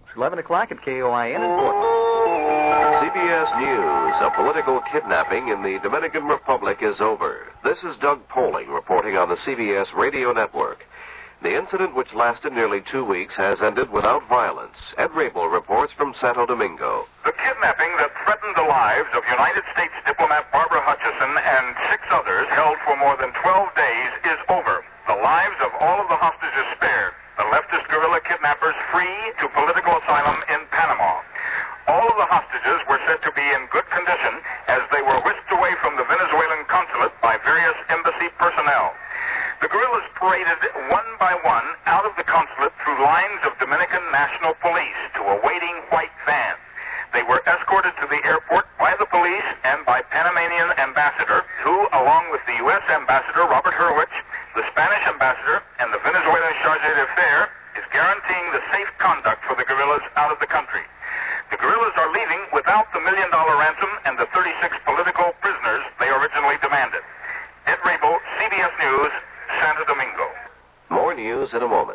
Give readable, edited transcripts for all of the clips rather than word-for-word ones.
11 o'clock at KOIN in Portland. CBS News, a political kidnapping in the Dominican Republic is over. This is Doug Poling reporting on the CBS radio network. The incident, which lasted nearly 2 weeks, has ended without violence. Ed Rabel reports from Santo Domingo. The kidnapping that threatened the lives of United States diplomat Barbara Hutchison and 6 others held for more than 12 days is over. The lives of all of the hostages spared. The leftist guerrilla kidnappers free to political asylum in Panama. All of the hostages were said to be in good condition as they were whisked away from the Venezuelan consulate by various embassy personnel. The guerrillas paraded one by one out of the consulate through lines of Dominican National Police to a waiting white van. They were escorted to the airport by the police and by Panamanian ambassador, who, along with the U.S. ambassador Robert Hurwitz, the Spanish ambassador, and the Venezuelan charge d'affaires, is guaranteeing the safe conduct for the guerrillas out of the country. The guerrillas are leaving without the $1 million ransom and the 36 political prisoners they originally demanded. Ed Rabel, CBS News, Santo Domingo. More news in a moment.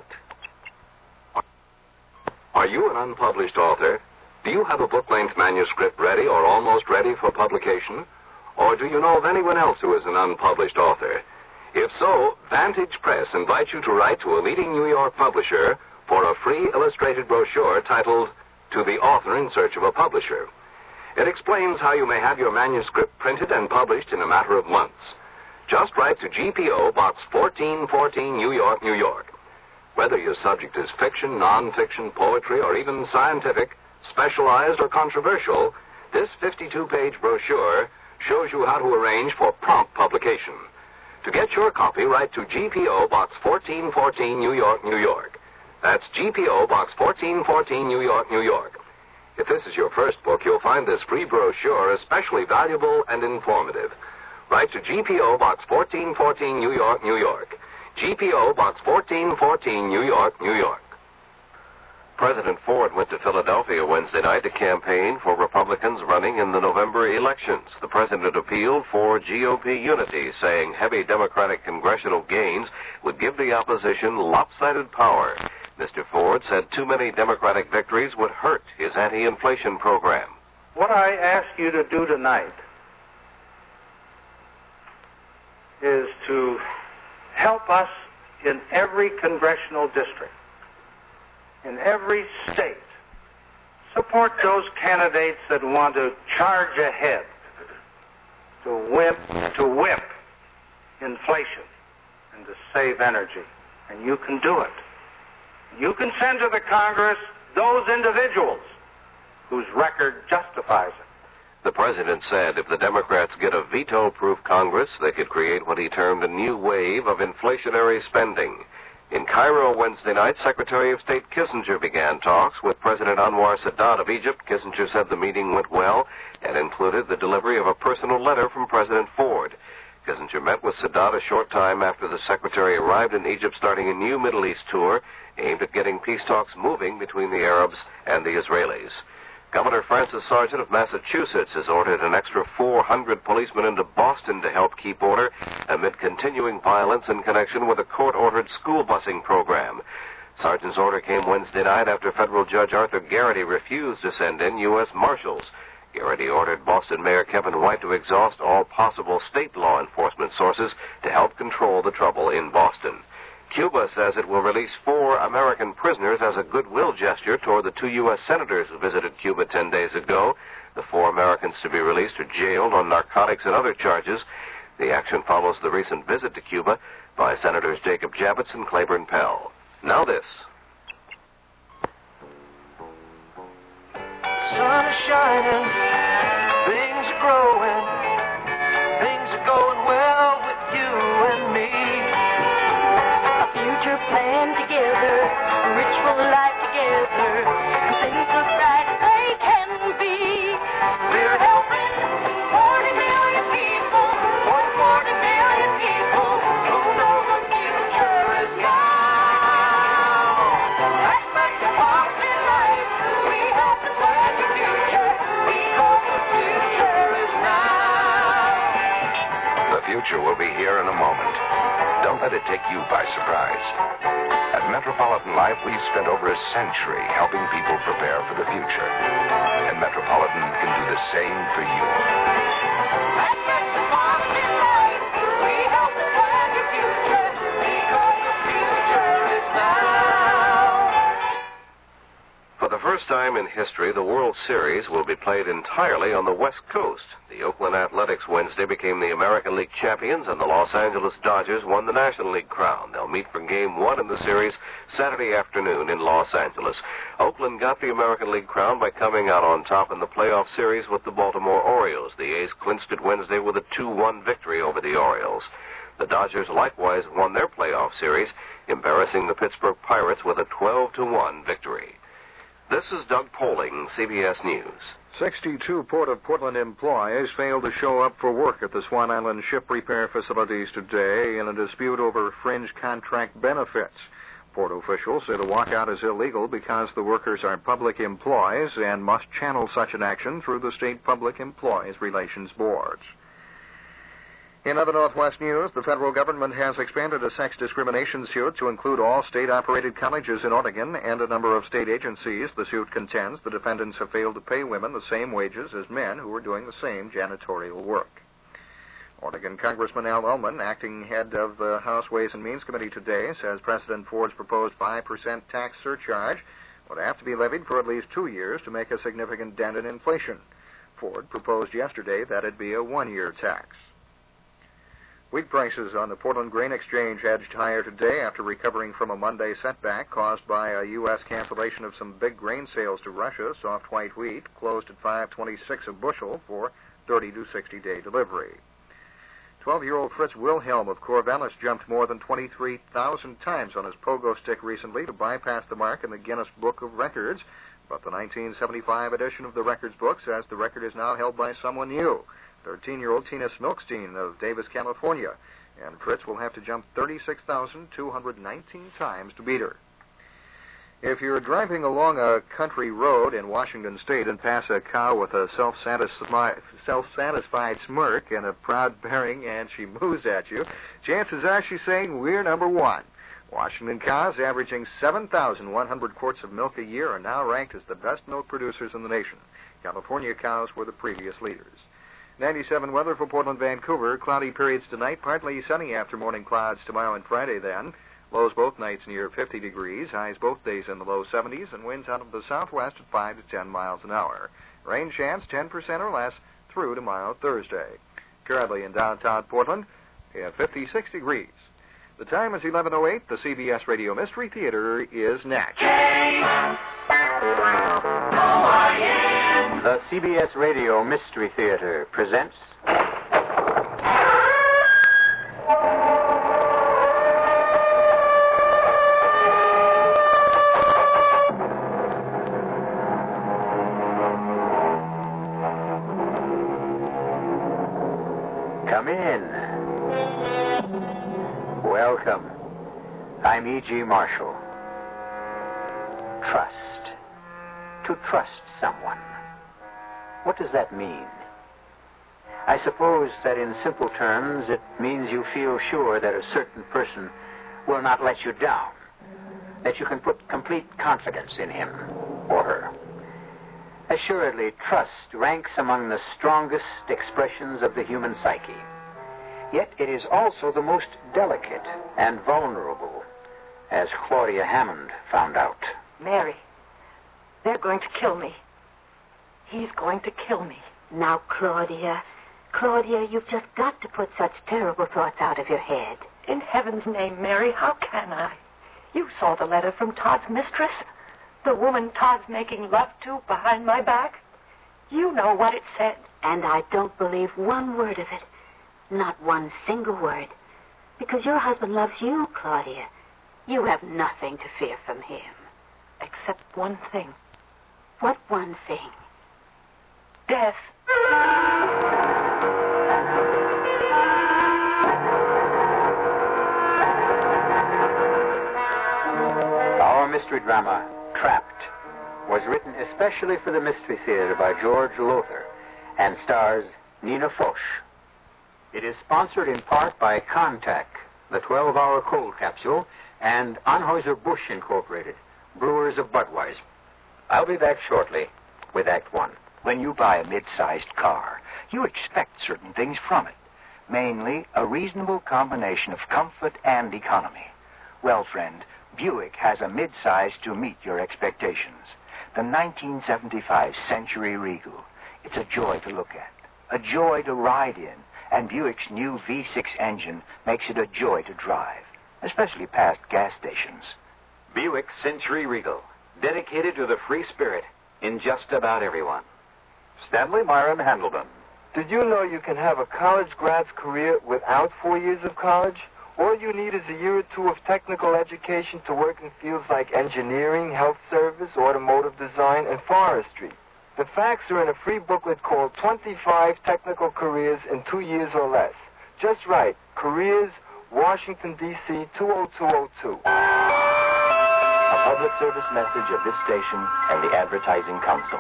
Are you an unpublished author? Do you have a book-length manuscript ready or almost ready for publication? Or do you know of anyone else who is an unpublished author? If so, Vantage Press invites you to write to a leading New York publisher for a free illustrated brochure titled To the Author in Search of a Publisher. It explains how you may have your manuscript printed and published in a matter of months. Just write to GPO Box 1414, New York, New York. Whether your subject is fiction, non-fiction, poetry, or even scientific, specialized, or controversial, this 52-page brochure shows you how to arrange for prompt publication. To get your copy, write to GPO Box 1414, New York, New York. That's GPO Box 1414, New York, New York. If this is your first book, you'll find this free brochure especially valuable and informative. Write to GPO Box 1414, New York, New York. GPO Box 1414, New York, New York. President Ford went to Philadelphia Wednesday night to campaign for Republicans running in the November elections. The president appealed for GOP unity, saying heavy Democratic congressional gains would give the opposition lopsided power. Mr. Ford said too many Democratic victories would hurt his anti-inflation program. What I ask you to do tonight is to help us in every congressional district, in every state, support those candidates that want to charge ahead to whip inflation and to save energy. And you can do it. You can send to the Congress those individuals whose record justifies it. The president said if the Democrats get a veto-proof Congress, they could create what he termed a new wave of inflationary spending. In Cairo Wednesday night, Secretary of State Kissinger began talks with President Anwar Sadat of Egypt. Kissinger said the meeting went well and included the delivery of a personal letter from President Ford. Kissinger met with Sadat a short time after the secretary arrived in Egypt, starting a new Middle East tour aimed at getting peace talks moving between the Arabs and the Israelis. Governor Francis Sargent of Massachusetts has ordered an extra 400 policemen into Boston to help keep order amid continuing violence in connection with a court-ordered school busing program. Sargent's order came Wednesday night after federal judge Arthur Garrity refused to send in U.S. Marshals. Garrity ordered Boston Mayor Kevin White to exhaust all possible state law enforcement sources to help control the trouble in Boston. Cuba says it will release 4 American prisoners as a goodwill gesture toward the 2 U.S. senators who visited Cuba 10 days ago. The 4 Americans to be released are jailed on narcotics and other charges. The action follows the recent visit to Cuba by Senators Jacob Javits and Claiborne Pell. Now this. Sun is shining, things are growing, things are going well with you and me. A future planned together, rich full life together, and things look bright as they can be. We're helping 40 million people, 40 million people, who know the future is now. That's like the heart in life, we help the plan the future, because the future is now. The future will be here in a moment. Don't let it take you by surprise. At Metropolitan Life, we've spent over a century helping people prepare for the future. And Metropolitan can do the same for you. At Metropolitan Life, we help to plan your future, because the future is now. For the first time in history, the World Series will be played entirely on the West Coast. The Oakland Athletics Wednesday became the American League champions, and the Los Angeles Dodgers won the National League crown. They'll meet for Game 1 in the series Saturday afternoon in Los Angeles. Oakland got the American League crown by coming out on top in the playoff series with the Baltimore Orioles. The A's clinched it Wednesday with a 2-1 victory over the Orioles. The Dodgers likewise won their playoff series, embarrassing the Pittsburgh Pirates with a 12-1 victory. This is Doug Poling, CBS News. 62 Port of Portland employees failed to show up for work at the Swan Island ship repair facilities today in a dispute over fringe contract benefits. Port officials say the walkout is illegal because the workers are public employees and must channel such an action through the State Public Employees Relations Boards. In other Northwest news, the federal government has expanded a sex discrimination suit to include all state-operated colleges in Oregon and a number of state agencies. The suit contends the defendants have failed to pay women the same wages as men who are doing the same janitorial work. Oregon Congressman Al Ullman, acting head of the House Ways and Means Committee today, says President Ford's proposed 5% tax surcharge would have to be levied for at least 2 years to make a significant dent in inflation. Ford proposed yesterday that it be a 1-year tax. Wheat prices on the Portland Grain Exchange edged higher today after recovering from a Monday setback caused by a U.S. cancellation of some big grain sales to Russia. Soft white wheat closed at $5.26 a bushel for 30 to 60-day delivery. 12-year-old Fritz Wilhelm of Corvallis jumped more than 23,000 times on his pogo stick recently to bypass the mark in the Guinness Book of Records. But the 1975 edition of the records book says the record is now held by someone new. 13-year-old Tina Smilkstein of Davis, California, and Fritz will have to jump 36,219 times to beat her. If you're driving along a country road in Washington State and pass a cow with a self-satisfied smirk and a proud bearing and she moves at you, chances are she's saying, "We're number one." Washington cows, averaging 7,100 quarts of milk a year, are now ranked as the best milk producers in the nation. California cows were the previous leaders. 97 weather for Portland, Vancouver. Cloudy periods tonight, partly sunny after morning clouds tomorrow and Friday then. Lows both nights near 50 degrees, highs both days in the low 70s, and winds out of the southwest at 5 to 10 miles an hour. Rain chance 10% or less through tomorrow, Thursday. Currently in downtown Portland, we have 56 degrees. The time is 11:08. The CBS Radio Mystery Theater is next. The CBS Radio Mystery Theater presents... Come in. Welcome. I'm E.G. Marshall. Trust. To trust someone. What does that mean? I suppose that in simple terms it means you feel sure that a certain person will not let you down, that you can put complete confidence in him or her. Assuredly, trust ranks among the strongest expressions of the human psyche. Yet it is also the most delicate and vulnerable, as Claudia Hammond found out. Mary, they're going to kill me. He's going to kill me. Now, Claudia, you've just got to put such terrible thoughts out of your head. In heaven's name, Mary, how can I? You saw the letter from Todd's mistress. The woman Todd's making love to behind my back. You know what it said. And I don't believe one word of it. Not one single word. Because your husband loves you, Claudia. You have nothing to fear from him. Except one thing. What one thing? Death. Our mystery drama, Trapped, was written especially for the Mystery Theater by George Lothar and stars Nina Foch. It is sponsored in part by Contac, the 12-hour cold capsule, and Anheuser-Busch Incorporated, brewers of Budweiser. I'll be back shortly with Act One. When you buy a mid-sized car, you expect certain things from it, mainly a reasonable combination of comfort and economy. Well, friend, Buick has a mid-size to meet your expectations. The 1975 Century Regal. It's a joy to look at, a joy to ride in, and Buick's new V6 engine makes it a joy to drive, especially past gas stations. Buick Century Regal, dedicated to the free spirit in just about everyone. Stanley Myron Handelman. Did you know you can have a college grad's career without 4 years of college? All you need is a year or two of technical education to work in fields like engineering, health service, automotive design, and forestry. The facts are in a free booklet called 25 Technical Careers in 2 Years or Less. Just write, Careers, Washington, D.C., 20202. A public service message of this station and the Advertising Council.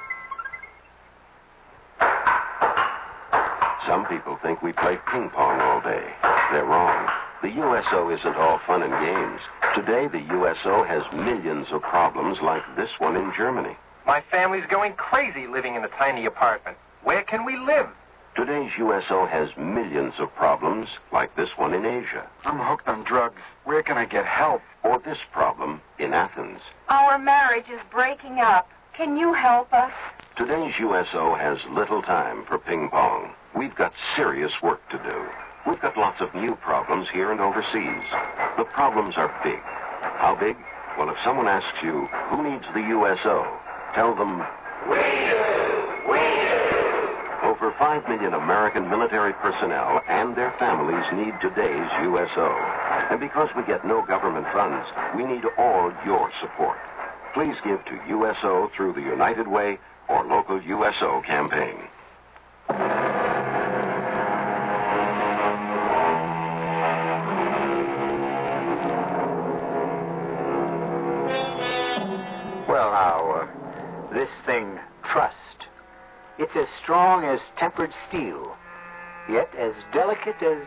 Some people think we play ping pong all day. They're wrong. The USO isn't all fun and games. Today, the USO has millions of problems like this one in Germany. My family's going crazy living in a tiny apartment. Where can we live? Today's USO has millions of problems like this one in Asia. I'm hooked on drugs. Where can I get help? Or this problem in Athens. Our marriage is breaking up. Can you help us? Today's USO has little time for ping pong. We've got serious work to do. We've got lots of new problems here and overseas. The problems are big. How big? Well, if someone asks you, who needs the USO? Tell them, we do! We do! Over 5 million American military personnel and their families need today's USO. And because we get no government funds, we need all your support. Please give to USO through the United Way or local USO campaign. Well, now, this thing, trust. It's as strong as tempered steel, yet as delicate as,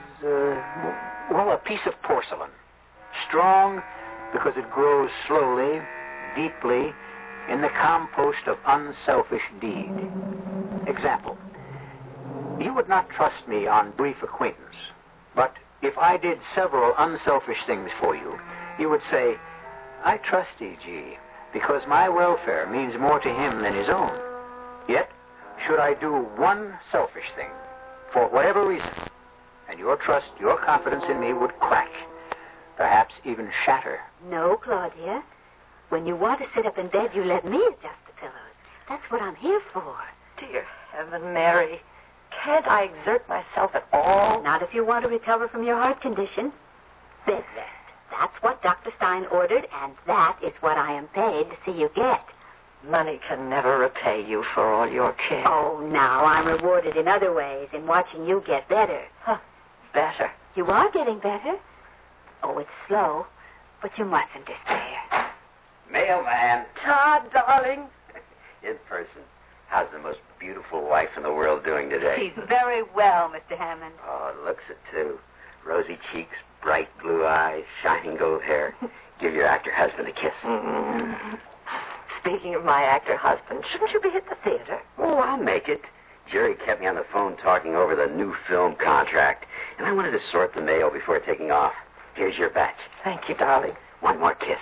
a piece of porcelain. Strong because it grows slowly, deeply, in the compost of unselfish deed. Example, you would not trust me on brief acquaintance, but if I did several unselfish things for you, you would say, I trust E.G., because my welfare means more to him than his own. Yet, should I do one selfish thing, for whatever reason, and your trust, your confidence in me would crack, perhaps even shatter. No, Claudia. When you want to sit up in bed, you let me adjust the pillows. That's what I'm here for. Dear heaven, Mary, can't I exert myself at all? Not if you want to recover from your heart condition. Bed rest. That's what Dr. Stein ordered, and that is what I am paid to see you get. Money can never repay you for all your care. Oh, now, I'm rewarded in other ways, in watching you get better. Huh, better? You are getting better. Oh, it's slow, but you mustn't despair. Mailman. Todd, darling. In person. How's the most beautiful wife in the world doing today? She's very well, Mr. Hammond. Oh, looks it, too. Rosy cheeks, bright blue eyes, shining gold hair. Give your actor husband a kiss. Mm-hmm. Speaking of my actor husband, shouldn't you be at the theater? Oh, I'll make it. Jerry kept me on the phone talking over the new film contract, and I wanted to sort the mail before taking off. Here's your batch. Thank you, darling. One more kiss.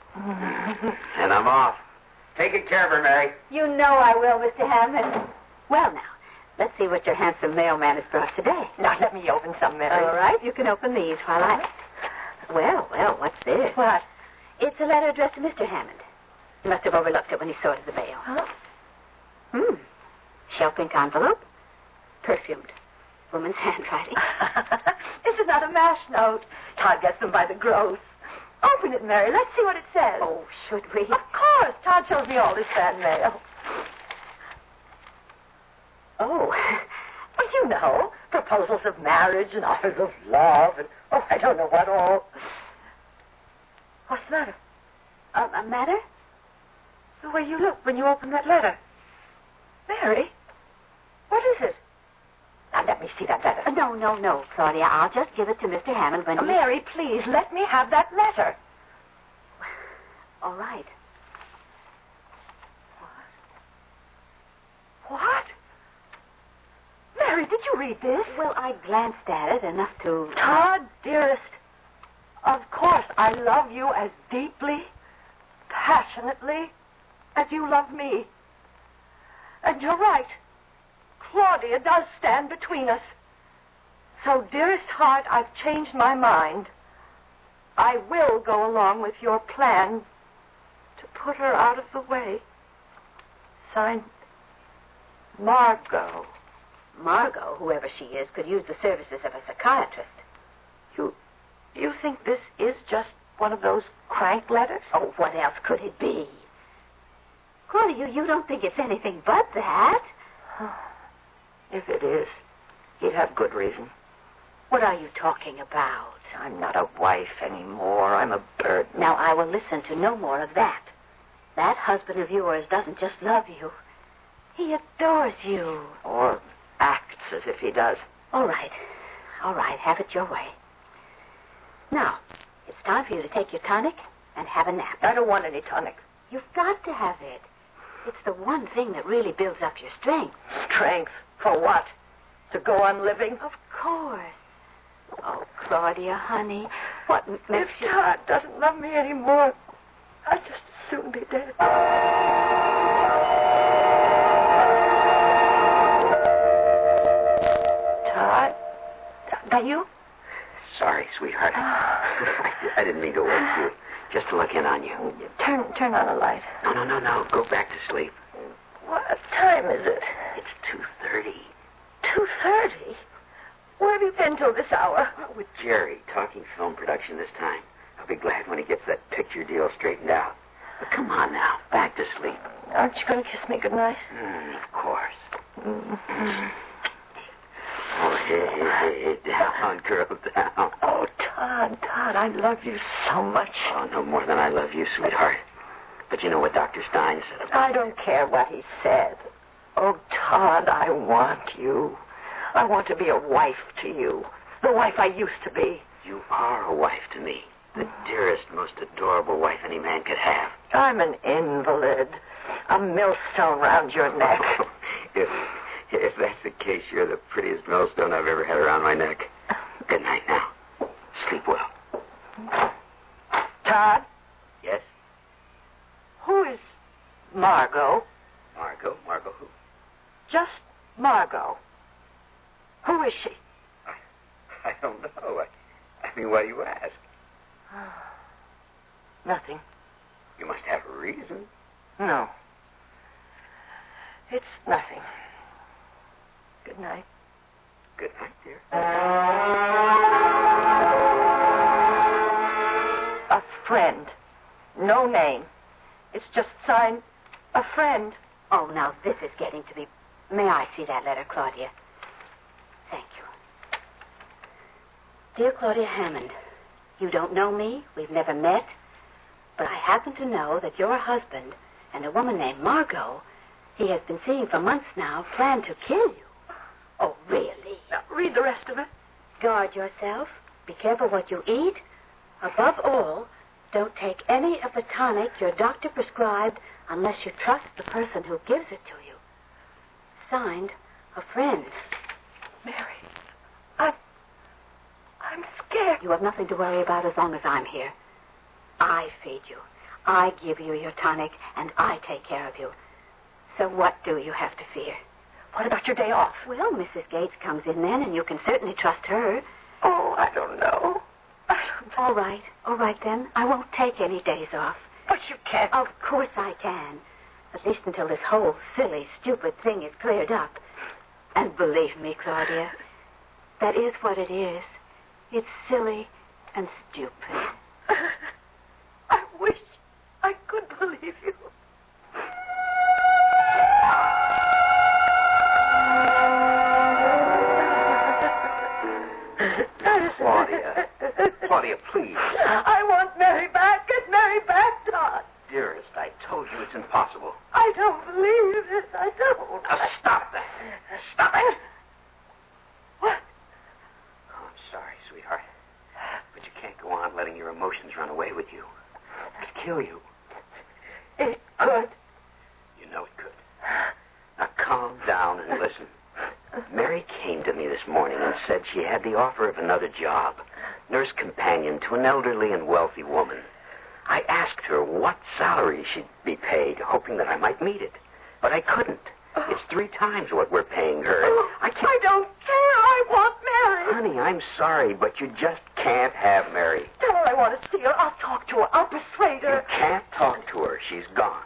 And I'm off. Take good care of her, Mary. You know I will, Mr. Hammond. Well, now, let's see what your handsome mailman has brought today. Now, let me open some, Mary. All right, you can open these while I... Well, what's this? What? It's a letter addressed to Mr. Hammond. He must have overlooked it when he sorted the mail. Huh? Shell pink envelope. Perfumed. Woman's handwriting. This is not a mash note. Todd gets them by the gross. Open it, Mary. Let's see what it says. Oh, should we? Of course. Todd shows me all this fan mail. Oh. Well, you know, proposals of marriage and offers of love and, I don't know what all. What's the matter? A matter? The way you look when you open that letter. Mary, what is it? Now, let me see that letter. No, Claudia. I'll just give it to Mr. Hammond when Mary, please, let me have that letter. All right. What? Mary, did you read this? Well, I glanced at it enough to... Todd, dearest, of course I love you as deeply, passionately, as you love me. And you're right. Claudia does stand between us. So, dearest heart, I've changed my mind. I will go along with your plan to put her out of the way. Signed, Margot. Margot, whoever she is, could use the services of a psychiatrist. You think this is just one of those crank letters? Oh, what else could it be? Claudia, you don't think it's anything but that? If it is, he'd have good reason. What are you talking about? I'm not a wife anymore. I'm a burden. Now, I will listen to no more of that. That husband of yours doesn't just love you. He adores you. Or acts as if he does. All right. All right. Have it your way. Now, it's time for you to take your tonic and have a nap. I don't want any tonic. You've got to have it. It's the one thing that really builds up your strength. Strength? For what? To go on living? Of course. Oh, Claudia, honey, what makes you... If Todd doesn't love me anymore, I'd just as soon be dead. Todd? That you? Sorry, sweetheart. I didn't mean to wake you. Just to look in on you. Turn on a light. No. Go back to sleep. What time is it? It's 2:30. 2:30? Where have you been till this hour? With Jerry, talking film production this time. I'll be glad when he gets that picture deal straightened out. But come on now, back to sleep. Aren't you going to kiss me goodnight? Of course. Oh, hey, down, girl, down. Oh, Todd, I love you so much. Oh, no more than I love you, sweetheart. But you know what Dr. Stein said about I don't care what he said. Oh, Todd, I want you. I want to be a wife to you. The wife I used to be. You are a wife to me. The dearest, most adorable wife any man could have. I'm an invalid. A millstone round your neck. If that's the case, you're the prettiest millstone I've ever had around my neck. Good night now. Sleep well. Todd? Yes? Who is Margot? Margot? Margot who? Just Margot. Who is she? I don't know. I mean, why do you ask? Nothing. You must have a reason. No. It's nothing. Good night. Good night, dear. A friend. No name. It's just signed, a friend. Oh, now this is getting to be... May I see that letter, Claudia? Thank you. Dear Claudia Hammond, you don't know me. We've never met. But I happen to know that your husband and a woman named Margot, he has been seeing for months now, plan to kill you. Oh, really? Now, read the rest of it. Guard yourself. Be careful what you eat. Above all, don't take any of the tonic your doctor prescribed unless you trust the person who gives it to you. Signed, a friend. Mary, I'm scared. You have nothing to worry about as long as I'm here. I feed you. I give you your tonic, and I take care of you. So what do you have to fear? What about your day off? Well, Mrs. Gates comes in then, and you can certainly trust her. Oh, I don't know. All right then. I won't take any days off. But you can't. Of course I can. At least until this whole silly, stupid thing is cleared up. And believe me, Claudia, that is what it is. It's silly and stupid. I wish I could believe you. Claudia, please. I want Mary back. Get Mary back, Todd. Dearest, I told you it's impossible. I don't believe it. I don't. Now, stop that. Stop it. What? Oh, I'm sorry, sweetheart. But you can't go on letting your emotions run away with you. It'll kill you. could. You know it could. Now calm down and listen. Mary came to me this morning and said she had the offer of another job, nurse companion to an elderly and wealthy woman. I asked her what salary she'd be paid, hoping that I might meet it. But I couldn't. It's 3 times what we're paying her. I don't care. I want Mary. Honey, I'm sorry, but you just can't have Mary. Tell her I want to see her. I'll talk to her. I'll persuade her. You can't talk to her. She's gone.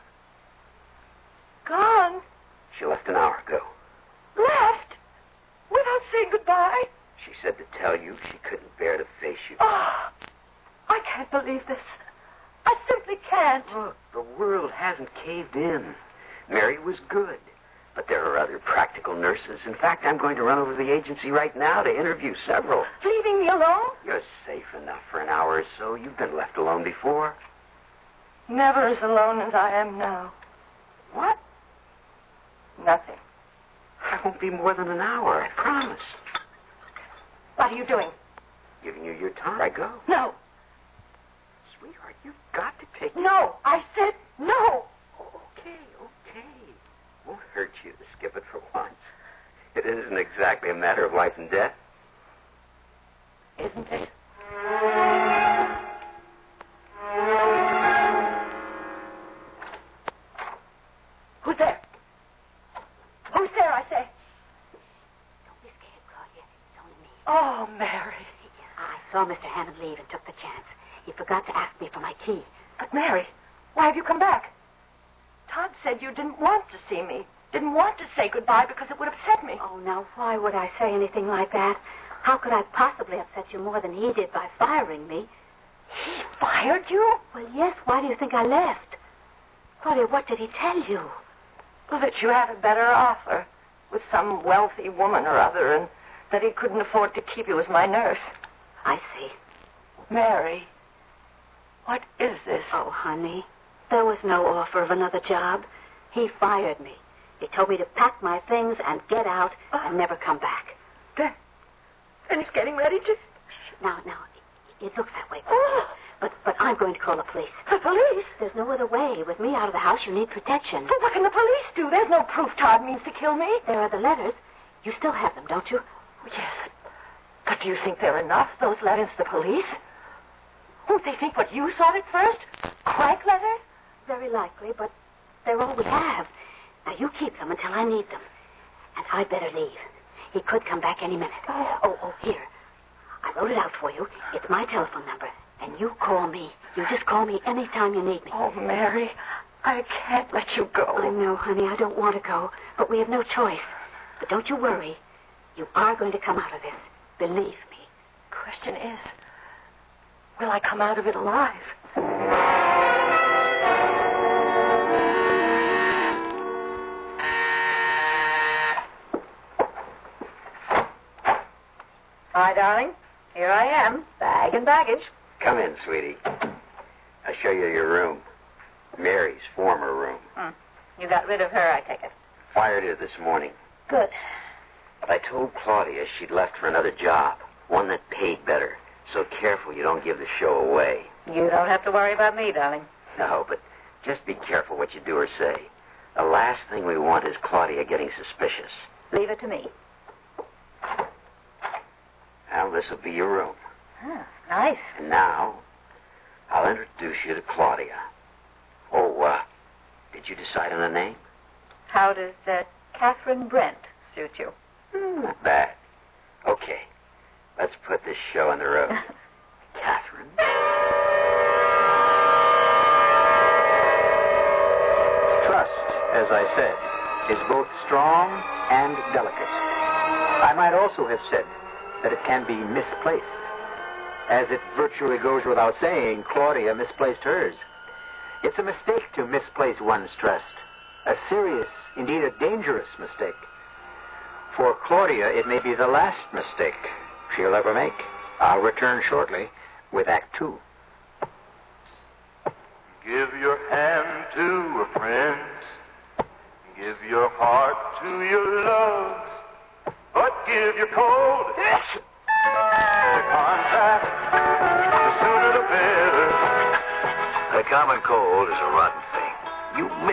Gone? She left an hour ago. Left? Without saying goodbye? She said to tell you she couldn't bear to face you. Oh, I can't believe this. I simply can't. Look, the world hasn't caved in. Mary was good. But there are other practical nurses. In fact, I'm going to run over to the agency right now to interview several. Leaving me alone? You're safe enough for an hour or so. You've been left alone before. Never as alone as I am now. What? Nothing. I won't be more than an hour, I promise. What are you doing? Giving you your time. I go. No. Sweetheart, you've got to take... No, I said no. Okay. Won't hurt you to skip it for once. It isn't exactly a matter of life and death. Isn't it? Who's there? Who's there, I say? Don't be scared, Claudia. It's only me. Oh, Mary. I saw Mr. Hammond leave and took the chance. He forgot to ask me for my key. But, Mary, why have you come back? Todd said you didn't want to see me. Didn't want to say goodbye because it would upset me. Oh, now, why would I say anything like that? How could I possibly upset you more than he did by firing me? He fired you? Well, yes. Why do you think I left? Claudia, what did he tell you? Well, that you had a better offer with some wealthy woman or other and that he couldn't afford to keep you as my nurse. I see. Mary, what is this? Oh, honey, there was no offer of another job. He fired me. He told me to pack my things and get out and never come back. Then he's getting ready to... Now, it looks that way. But I'm going to call the police. The police? There's no other way. With me out of the house, you need protection. But what can the police do? There's no proof Todd means to kill me. There are the letters. You still have them, don't you? Yes. But do you think they're enough, those letters to the police? Won't they think what you saw at first? Crank letters? Very likely, but they're all we have. Now, you keep them until I need them. And I'd better leave. He could come back any minute. Oh, here. I wrote it out for you. It's my telephone number. And you call me. You just call me any time you need me. Oh, Mary, I can't let you go. I know, honey. I don't want to go. But we have no choice. But don't you worry. You are going to come out of this. Believe me. Question is, will I come out of it alive? Hi, darling. Here I am, bag and baggage. Come in, sweetie. I'll show you your room. Mary's former room. You got rid of her, I take it. Fired her this morning. Good. But I told Claudia she'd left for another job, one that paid better. So careful you don't give the show away. You don't have to worry about me, darling. No, but just be careful what you do or say. The last thing we want is Claudia getting suspicious. Leave it to me. Well, this will be your room. Nice. And now, I'll introduce you to Claudia. Did you decide on a name? How does Catherine Brent suit you? Not bad. Okay, let's put this show on the road. Catherine? Trust, as I said, is both strong and delicate. I might also have said that it can be misplaced. As it virtually goes without saying, Claudia misplaced hers. It's a mistake to misplace one's trust. A serious, indeed a dangerous mistake. For Claudia, it may be the last mistake she'll ever make. I'll return shortly with Act 2. Give your hand to a friend. Give your heart to your love. But give your cold the contract. The sooner the better. The common cold is a rotten thing. You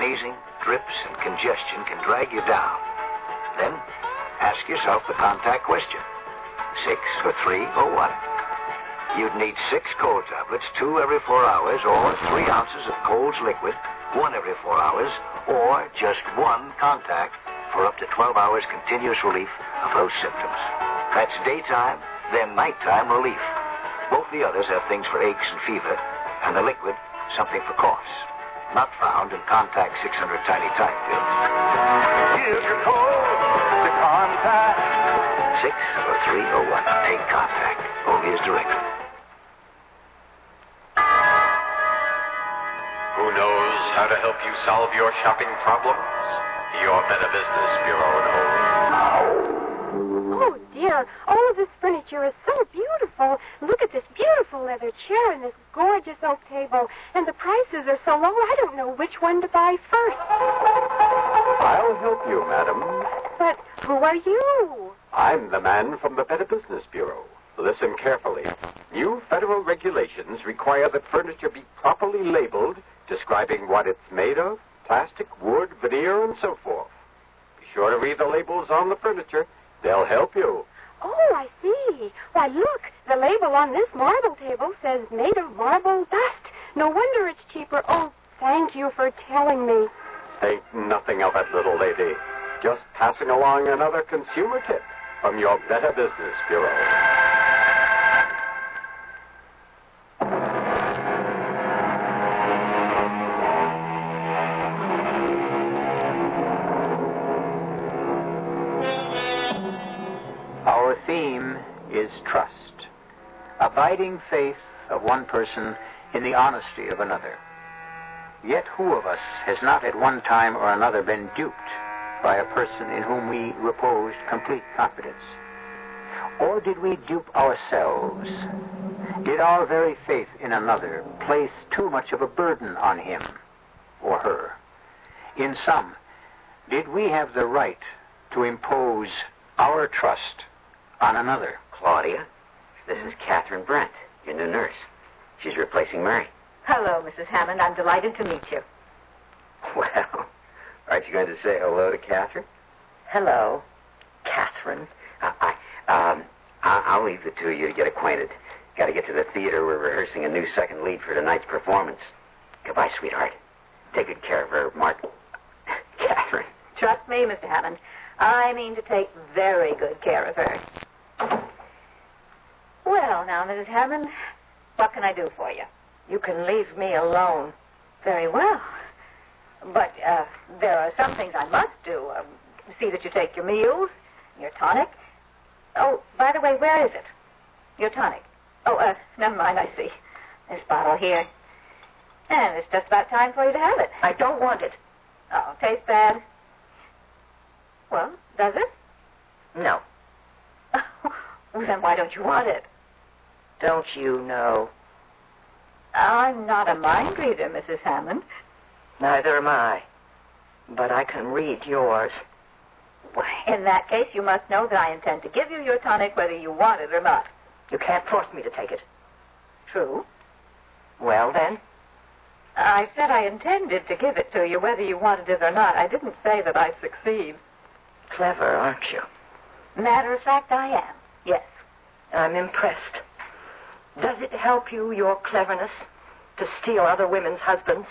sneezing, drips, and congestion can drag you down. Then ask yourself the contact question. 6 or 3 or what? You'd need 6 cold tablets, 2 every 4 hours, or 3 ounces of Cold's liquid, 1 every 4 hours, or just 1 contact for up to 12 hours continuous relief of those symptoms. That's daytime, then nighttime relief. Both the others have things for aches and fever, and the liquid, something for coughs. Not found in Contact 600 tiny time pills. Give your cold to Contact. 6 or 3 or what? Take Contact. Only as directed. Who knows how to help you solve your shopping problems? Your Better Business Bureau knows. Oh, dear. All of this furniture is so beautiful. Look at this beautiful leather chair and this gorgeous oak table. And the prices are so low, I don't know which one to buy first. I'll help you, madam. But who are you? I'm the man from the Better Business Bureau. Listen carefully. New federal regulations require that furniture be properly labeled, describing what it's made of, plastic, wood, veneer, and so forth. Be sure to read the labels on the furniture. They'll help you. Oh, I see. Why, look, the label on this marble table says made of marble dust. No wonder it's cheaper. Oh, thank you for telling me. Think nothing of it, little lady. Just passing along another consumer tip from your Better Business Bureau. Our theme is trust, abiding faith of one person in the honesty of another. Yet who of us has not at one time or another been duped by a person in whom we reposed complete confidence? Or did we dupe ourselves? Did our very faith in another place too much of a burden on him or her? In sum, did we have the right to impose our trust on another? Claudia, this is Catherine Brent, your new nurse. She's replacing Mary. Hello, Mrs. Hammond. I'm delighted to meet you. Well, aren't you going to say hello to Catherine? Hello, Catherine. I'll leave the two of you to get acquainted. Got to get to the theater. We're rehearsing a new second lead for tonight's performance. Goodbye, sweetheart. Take good care of her, Mark. Catherine. Trust me, Mr. Hammond. I mean to take very good care of her. Well, now, Mrs. Hammond, what can I do for you? You can leave me alone. Very well. But there are some things I must do. See that you take your meals, your tonic. Oh, by the way, where is it? Your tonic. Oh, never mind, I see. This bottle here. And it's just about time for you to have it. I don't want it. Oh, tastes bad. Well, does it? No. Well, then why don't you want it? Don't you know? I'm not a mind reader, Mrs. Hammond. Neither am I. But I can read yours. Well, in that case, you must know that I intend to give you your tonic whether you want it or not. You can't force me to take it. True. Well, then? I said I intended to give it to you whether you wanted it or not. I didn't say that I'd succeed. Clever, aren't you? Matter of fact, I am. Yes. I'm impressed. Does it help you, your cleverness, to steal other women's husbands?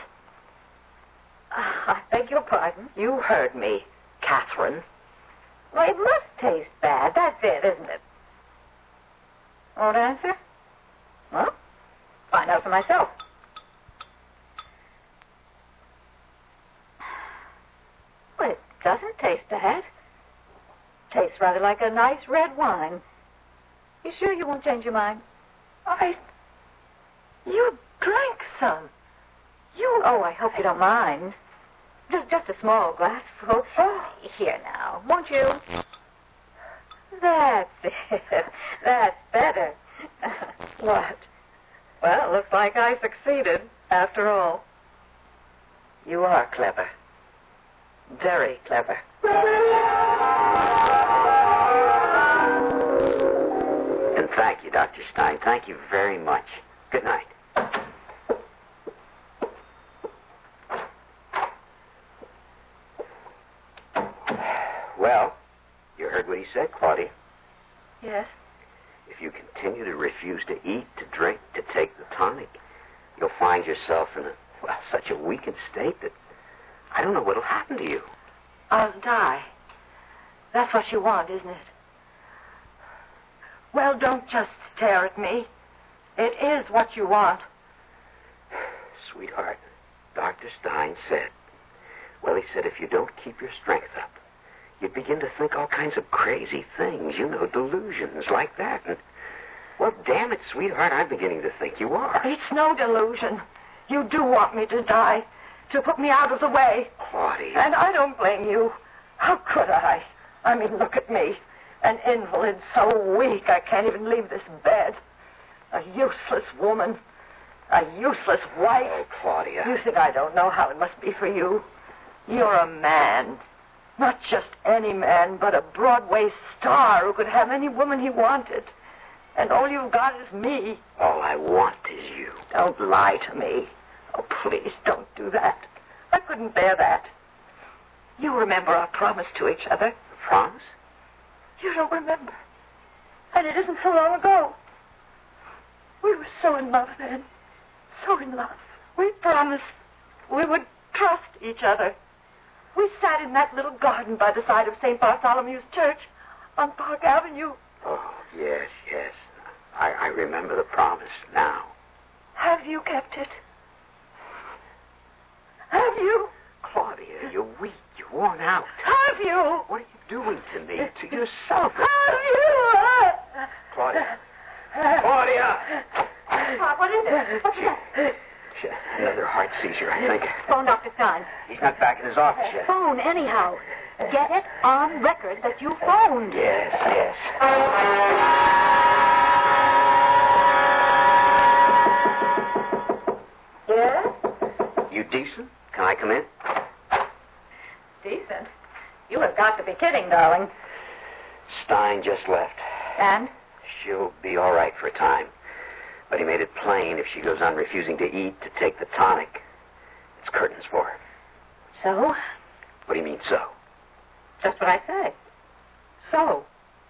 I beg your pardon? You heard me, Catherine. Well, it must taste bad. That's it, isn't it? Won't answer? Well, find out for myself. Well, it doesn't taste bad. Tastes rather like a nice red wine. You sure you won't change your mind? You drank some. Oh, I hope you don't mind. Just a small glassful. Oh. Here now, won't you? That's it. That's better. What? Well, it looks like I succeeded, after all. You are clever. Very clever. And thank you, Dr. Stein. Thank you very much. Good night. Well, you heard what he said, Claudia. Yes? If you continue to refuse to eat, to drink, to take the tonic, you'll find yourself in such a weakened state that I don't know what'll happen to you. I'll die. That's what you want, isn't it? Well, don't just stare at me. It is what you want. Sweetheart, Dr. Stein said, well, he said if you don't keep your strength up, you'd begin to think all kinds of crazy things, delusions like that. And, well, damn it, sweetheart, I'm beginning to think you are. It's no delusion. You do want me to die, to put me out of the way. Claudia. And I don't blame you. How could I? I mean, look at me. An invalid, so weak I can't even leave this bed. A useless woman. A useless wife. Oh, Claudia. You think I don't know how it must be for you? You're a man. Not just any man, but a Broadway star who could have any woman he wanted. And all you've got is me. All I want is you. Don't lie to me. Oh, please, don't do that. I couldn't bear that. You remember our promise to each other. Promise? You don't remember. And it isn't so long ago. We were so in love then. So in love. We promised we would trust each other. We sat in that little garden by the side of St. Bartholomew's Church on Park Avenue. Oh, yes, yes. I remember the promise now. Have you kept it? Have you? Claudia, you're weak. You're worn out. Have you? What are you doing to me? To yourself? Have you? Claudia. Claudia! What is it? What's that? Another heart seizure, I think. Phone Dr. Stein. He's not back in his office yet. Phone anyhow. Get it on record that you phoned. Yes, yes. Yes? You decent? Can I come in? Decent? You have got to be kidding, darling. Stein just left. And? She'll be all right for a time. But he made it plain if she goes on refusing to eat, to take the tonic, it's curtains for her. So? What do you mean, so? Just what I say. So?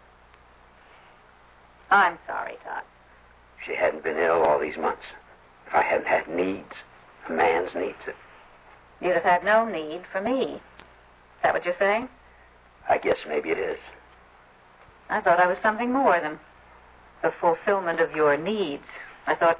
I'm sorry, Todd. If she hadn't been ill all these months, if I hadn't had needs, a man's needs, You'd have had no need for me. Is that what you're saying? I guess maybe it is. I thought I was something more than the fulfillment of your needs. I thought,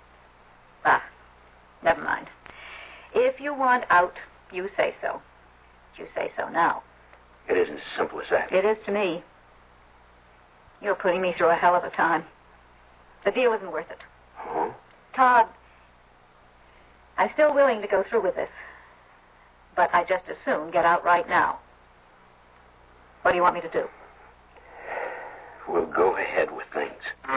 never mind. If you want out, you say so. You say so now. It isn't as simple as that. It is to me. You're putting me through a hell of a time. The deal isn't worth it. Huh? Todd, I'm still willing to go through with this. But I just as soon get out right now. What do you want me to do? We'll go ahead with things.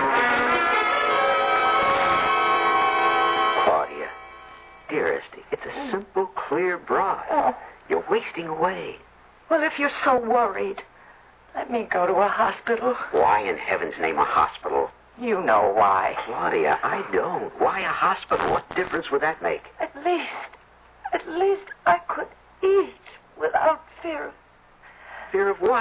Claudia, dearest, it's a simple, clear bribe. Oh. You're wasting away. Well, if you're so worried, let me go to a hospital. Why in heaven's name a hospital? You know why. Claudia, I don't. Why a hospital? What difference would that make? At least I could eat without fear. Fear of what?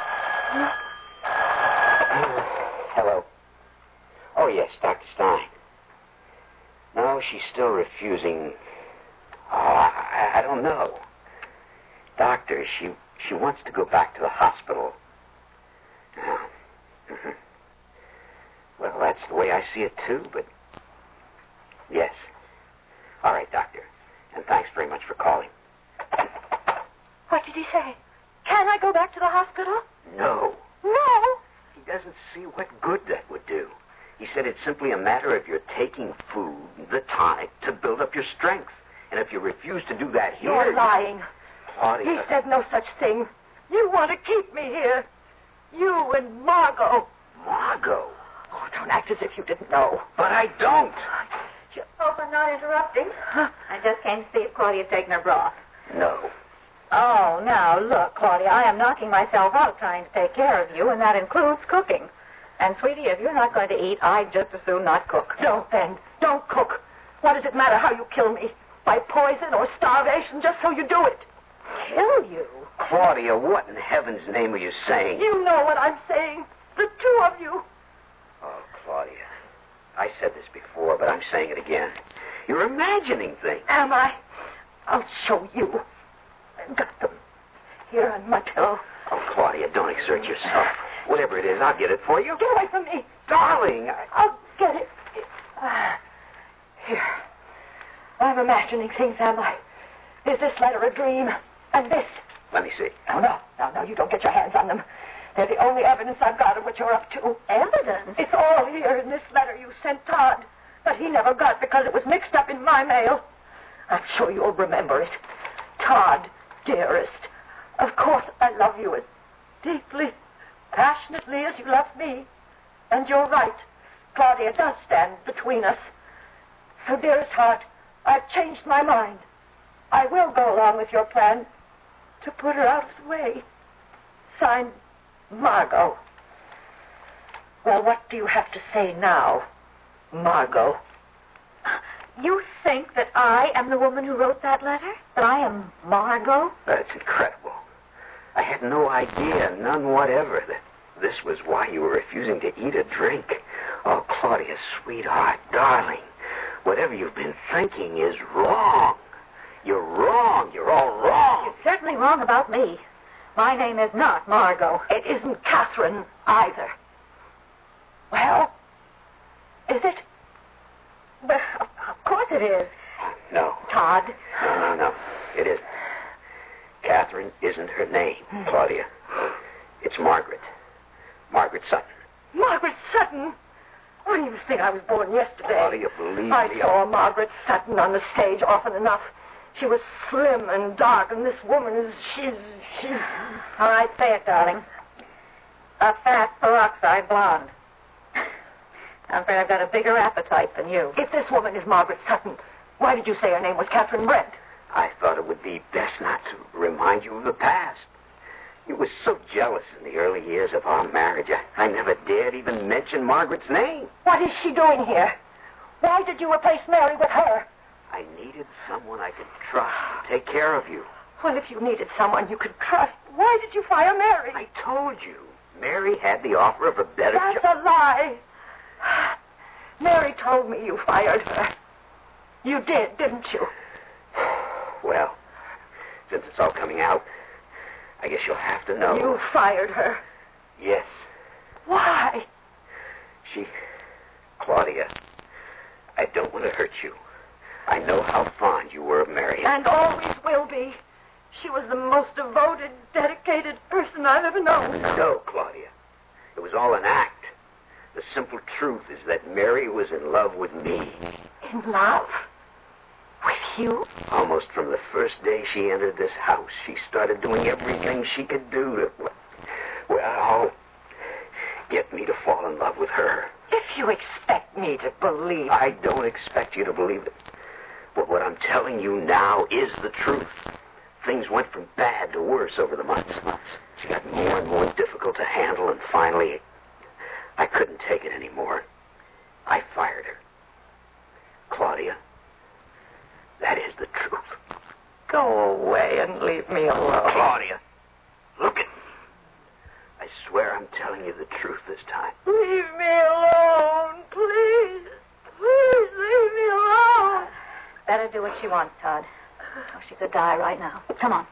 Hello. Oh, yes, Dr. Stein. No, she's still refusing. Oh, I don't know. Doctor, she wants to go back to the hospital. Mm-hmm. Well, that's the way I see it, too, but... Yes. All right, Doctor. And thanks very much for calling. What did he say? Can I go back to the hospital? No. No? He doesn't see what good that would do. He said it's simply a matter of your taking food, the tonic, to build up your strength. And if you refuse to do that here... You're lying. Claudia... He said no such thing. You want to keep me here. You and Margot. Margot? Oh, don't act as if you didn't know. But I don't. Hope I'm not interrupting. I just came to see if Claudia's taken her broth. No. Oh, now, look, Claudia, I am knocking myself out trying to take care of you, and that includes cooking. And, sweetie, if you're not going to eat, I'd just as soon not cook. Don't, then. Don't cook. What does it matter how you kill me? By poison or starvation, just so you do it. Kill you? Claudia, what in heaven's name are you saying? You know what I'm saying. The two of you. Oh, Claudia. I said this before, but I'm saying it again. You're imagining things. Am I? I'll show you. I've got them here on my pillow. Oh, Claudia, don't exert yourself. Whatever it is, I'll get it for you. Get away from me. Darling. I'll get it. Here. I'm imagining things, am I? Is this letter a dream? And this? Let me see. Oh, no, you don't get your hands on them. They're the only evidence I've got of what you're up to. Evidence? It's all here in this letter you sent Todd, but he never got because it was mixed up in my mail. I'm sure you'll remember it. Todd, dearest, of course I love you as deeply, passionately as you love me. And you're right. Claudia does stand between us. So, dearest heart, I've changed my mind. I will go along with your plan to put her out of the way. Signed, Margot. Well, what do you have to say now, Margot? You think that I am the woman who wrote that letter? That I am Margot? That's incredible. I had no idea, none whatever, that this was why you were refusing to eat or drink. Oh, Claudia, sweetheart, darling, whatever you've been thinking is wrong. You're wrong. You're all wrong. You're certainly wrong about me. My name is not Margot. It isn't Catherine either. Well, is it? Well, of course it is. No. Todd? No. It isn't. Catherine isn't her name, Claudia. It's Margaret. Margaret Sutton. Margaret Sutton? What do you think? I was born yesterday. Claudia, believe me. I saw Margaret Sutton on the stage often enough. She was slim and dark, and this woman is... She's... All right, say it, darling. A fat peroxide blonde. I'm afraid I've got a bigger appetite than you. If this woman is Margaret Sutton, why did you say her name was Catherine Brent? I thought it would be best not to remind you of the past. You were so jealous in the early years of our marriage. I never dared even mention Margaret's name. What is she doing here? Why did you replace Mary with her? I needed someone I could trust to take care of you. Well, if you needed someone you could trust, why did you fire Mary? I told you. Mary had the offer of a better job. That's a lie. Mary told me you fired her. You did, didn't you? Well, since it's all coming out, I guess you'll have to know. You fired her? Yes. Why? Claudia, I don't want to hurt you. I know how fond you were of Mary. And always will be. She was the most devoted, dedicated person I've ever known. No, Claudia. It was all an act. The simple truth is that Mary was in love with me. In love? With you? Almost from the first day she entered this house, she started doing everything she could do to, well, get me to fall in love with her. If you expect me to believe... I don't expect you to believe it. But what I'm telling you now is the truth. Things went from bad to worse over the months. She got more and more difficult to handle, and finally, I couldn't take it anymore. I fired her. Claudia, that is the truth. Go away and leave me alone. Claudia, look at me. I swear I'm telling you the truth this time. Leave me alone, please. Please leave me alone. Better do what she wants, Todd. Or she could die right now. Come on.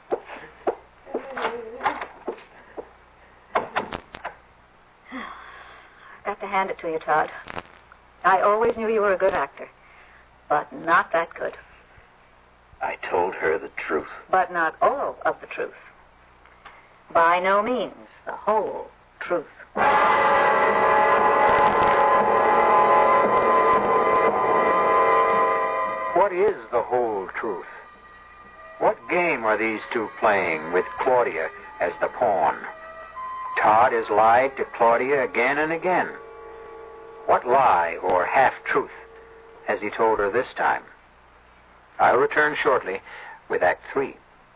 I've got to hand it to you, Todd. I always knew you were a good actor, but not that good. I told her the truth. But not all of the truth. By no means the whole truth. What is the whole truth? What game are these two playing with Claudia as the pawn? Todd has lied to Claudia again and again. What lie or half-truth has he told her this time? I'll return shortly with Act 3.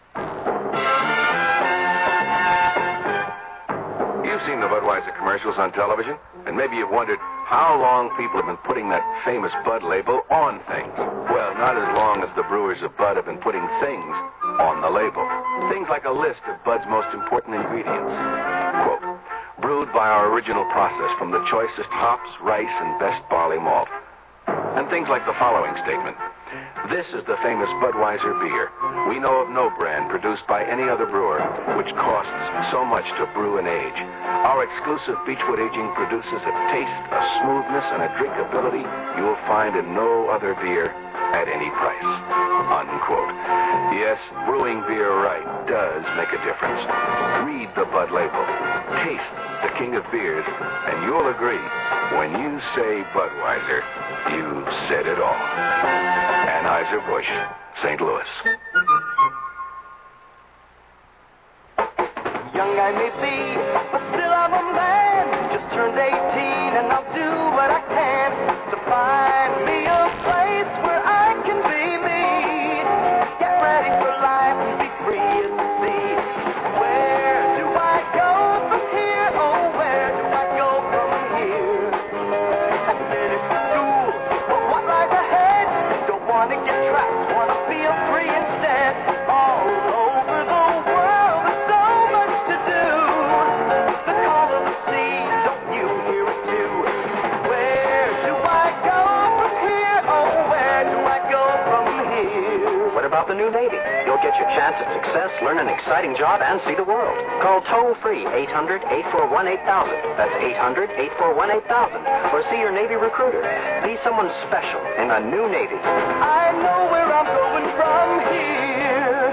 You've seen the Budweiser commercials on television, and maybe you've wondered how long people have been putting that famous Bud label on things. Well, not as long as the brewers of Bud have been putting things on the label. Things like a list of Bud's most important ingredients. Quote, brewed by our original process from the choicest hops, rice, and best barley malt. And things like the following statement. This is the famous Budweiser beer. We know of no brand produced by any other brewer which costs so much to brew and age. Our exclusive Beechwood aging produces a taste, a smoothness, and a drinkability you will find in no other beer at any price. Unquote. Yes, brewing beer right does make a difference. Read the Bud label. Taste the king of beers, and you'll agree, when you say Budweiser, you said it all. Anheuser-Busch, St. Louis. Young I may be, but still I'm a man. Just turned 18 and I'll do what I can to find me a place where I can be me. Get ready for life and be free as the sea. Where do I go from here? Oh, where do I go from here? I finished school, but what lies ahead? Don't want to get trapped, want to feel free instead. All over the world, there's so much to do. The call of the sea, don't you hear it too? Where do I go from here? Oh, where do I go from here? What about the new Navy? You'll get your chance at success, learn an exciting job, and see the world. Call toll-free 800-841-8000. That's 800-841-8000. Or see your Navy recruiter. Be someone special in a new Navy. I know where I'm going from here.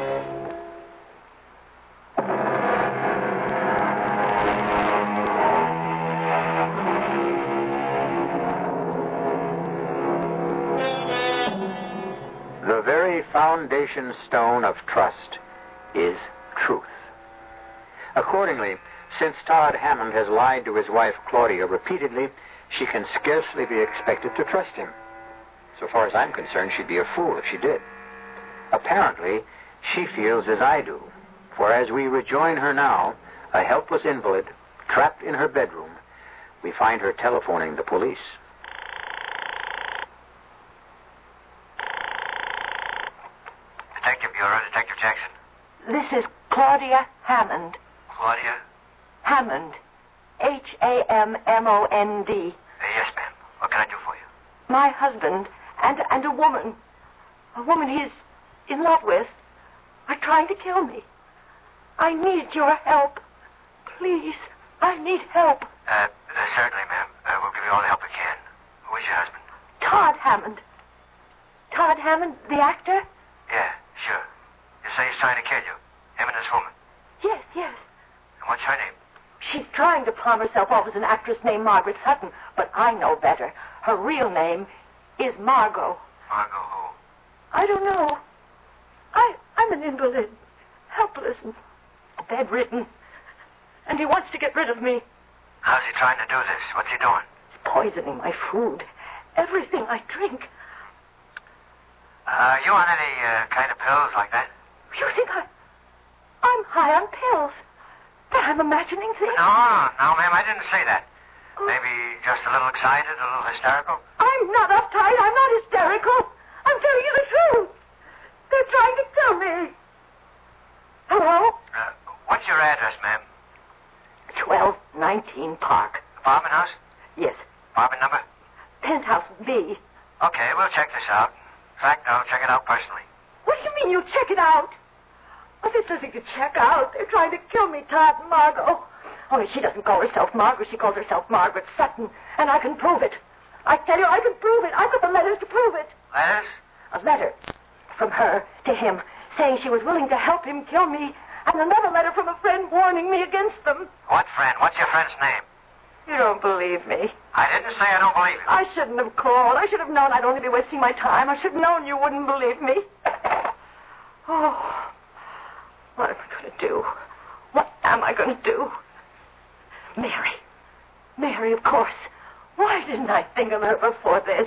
The very foundation stone of trust is truth. Accordingly, since Todd Hammond has lied to his wife Claudia repeatedly, she can scarcely be expected to trust him. So far as I'm concerned, she'd be a fool if she did. Apparently, she feels as I do, for as we rejoin her now, a helpless invalid, trapped in her bedroom, we find her telephoning the police. Detective Bureau, Detective Jackson. This is Claudia Hammond. Claudia? Hammond. Hammond. Yes, ma'am. What can I do for you? My husband and a woman he's in love with, are trying to kill me. I need your help. Please, I need help. Certainly, ma'am. We'll give you all the help we can. Who is your husband? Todd Hammond. Todd Hammond, the actor? Yeah, sure. You say he's trying to kill you. Him and this woman. Yes, yes. And what's her name? She's trying to palm herself off as an actress named Margaret Sutton, but I know better. Her real name is Margot. Margot who? I don't know. I'm an invalid, helpless and bedridden, and he wants to get rid of me. How's he trying to do this? What's he doing? He's poisoning my food, everything I drink. You on any kind of pills like that? You think I'm high on pills? But I'm imagining things. No, ma'am, I didn't say that. Maybe just a little excited, a little hysterical? I'm not uptight. I'm not hysterical. I'm telling you the truth. They're trying to kill me. Hello? What's your address, ma'am? 1219 Park. Apartment house? Yes. Apartment number? Penthouse B. Okay, we'll check this out. In fact, I'll check it out personally. What do you mean you'll check it out? Oh, there's nothing to check out. They're trying to kill me, Todd and Margot. Only she doesn't call herself Margaret. She calls herself Margaret Sutton. And I can prove it. I tell you, I can prove it. I've got the letters to prove it. Letters? A letter from her to him saying she was willing to help him kill me. And another letter from a friend warning me against them. What friend? What's your friend's name? You don't believe me. I didn't say I don't believe you. I shouldn't have called. I should have known I'd only be wasting my time. I should have known you wouldn't believe me. Oh, what am I going to do? What am I going to do? Mary. Mary, of course. Why didn't I think of her before this?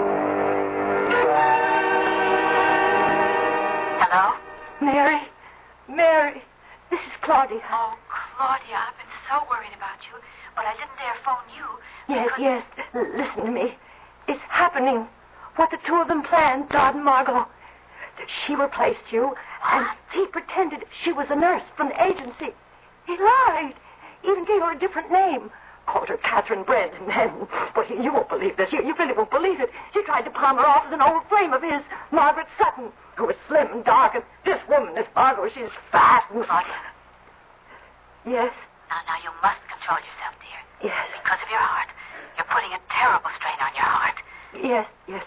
Hello? Mary. Mary. This is Claudia. Oh, Claudia, I've been so worried about you, but I didn't dare phone you. Yes, yes. Listen to me. It's happening. what the two of them planned, Dodd and Margot. That she replaced you, and he pretended she was a nurse from the agency. He lied. Even gave her a different name. Called her Catherine Brent, and then, well, you won't believe this. You really won't believe it. She tried to palm her off as an old flame of his, Margaret Sutton, who was slim and dark, and this woman, this Margot, she's fat and... Claudia. Yes? Now, you must control yourself, dear. Yes. Because of your heart. You're putting a terrible strain on your heart. Yes.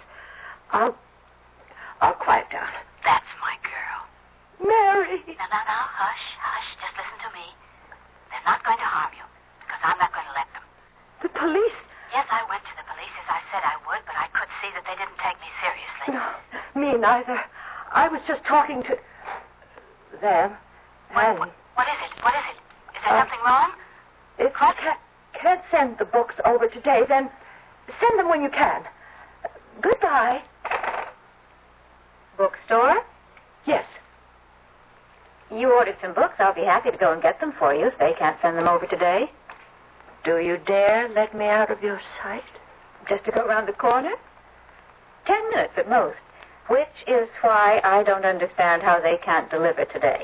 I'll quiet down. That's my girl. Mary! Now, hush. Just listen to me. They're not going to harm you, because I'm not going to let them. The police? Yes, I went to the police as I said I would, but I could see that they didn't take me seriously. No, me neither. I was just talking to them. What is it? Is there something wrong? If you can't send the books over today, then send them when you can. Goodbye. Bookstore? Yes. You ordered some books. I'll be happy to go and get them for you if they can't send them over today. Do you dare let me out of your sight? Just to go around the corner? 10 minutes at most. Which is why I don't understand how they can't deliver today.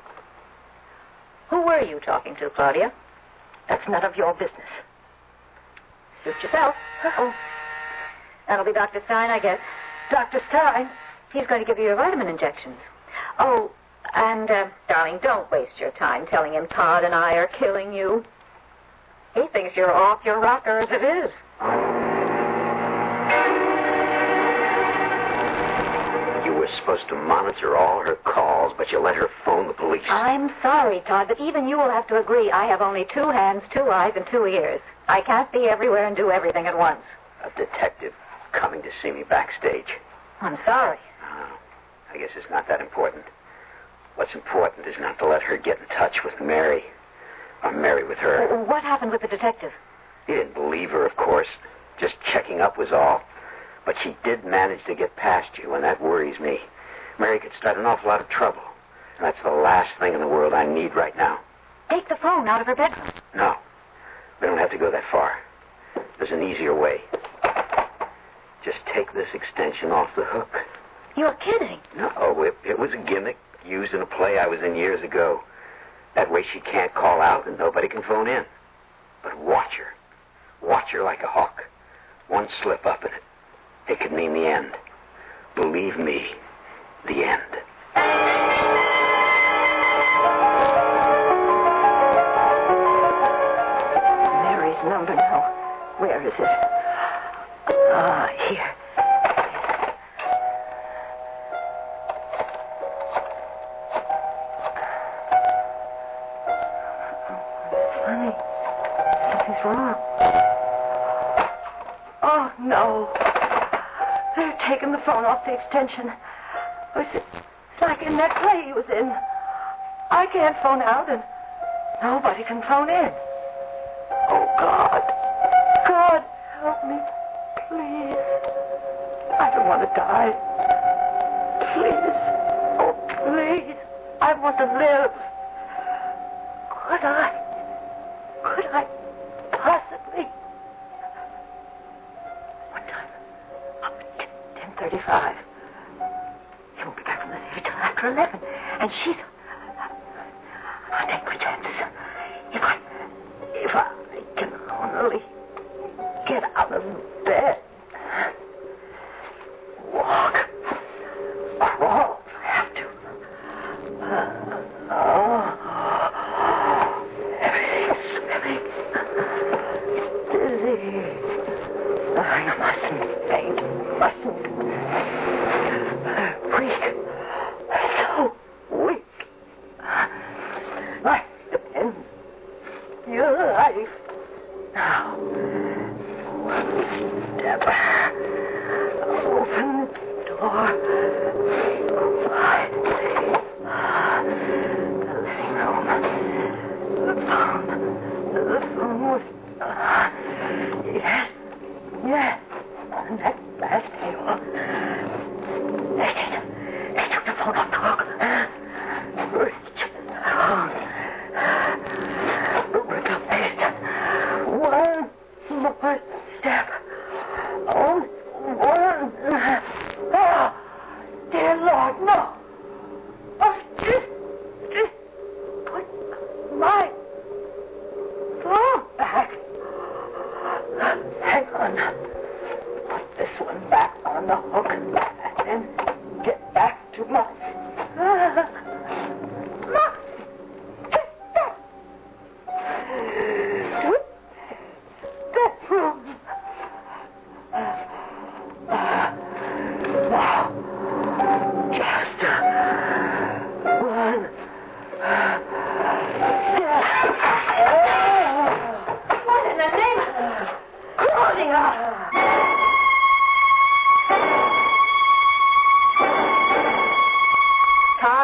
Who were you talking to, Claudia? That's none of your business. Suit yourself. Oh. That'll be Dr. Stein, I guess. Dr. Stein? He's going to give you your vitamin injections. Oh, and, darling, don't waste your time telling him Todd and I are killing you. He thinks you're off your rocker as it is. You were supposed to monitor all her calls, but you let her phone the police. I'm sorry, Todd, but even you will have to agree I have only 2 hands, 2 eyes, and 2 ears. I can't be everywhere and do everything at once. A detective coming to see me backstage. I'm sorry. I guess it's not that important. What's important is not to let her get in touch with Mary. Or Mary with her. What happened with the detective? He didn't believe her, of course. Just checking up was all. But she did manage to get past you, and that worries me. Mary could start an awful lot of trouble. And that's the last thing in the world I need right now. Take the phone out of her bedroom. No. We don't have to go that far. There's an easier way. Just take this extension off the hook. You're kidding. No, it was a gimmick used in a play I was in years ago. That way she can't call out and nobody can phone in. But watch her. Watch her like a hawk. One slip up in it. It could mean the end. Believe me, the end. Mary's number now. Where is it? Here. Funny. Something's wrong. Oh, no. They're taking the phone off the extension. It's like in that play he was in. I can't phone out, and nobody can phone in. Oh, God. God, help me. Please. I don't want to die. Please. Oh, please. I want to live. Could I possibly... What time? 10:35. She won't be back from the theater till after 11. And she's... I'll take my chances. If I can only get out of bed. Walk. Crawl if I have to. Everything's swimming. Dizzy. I mustn't faint. Mustn't. Weak. So weak.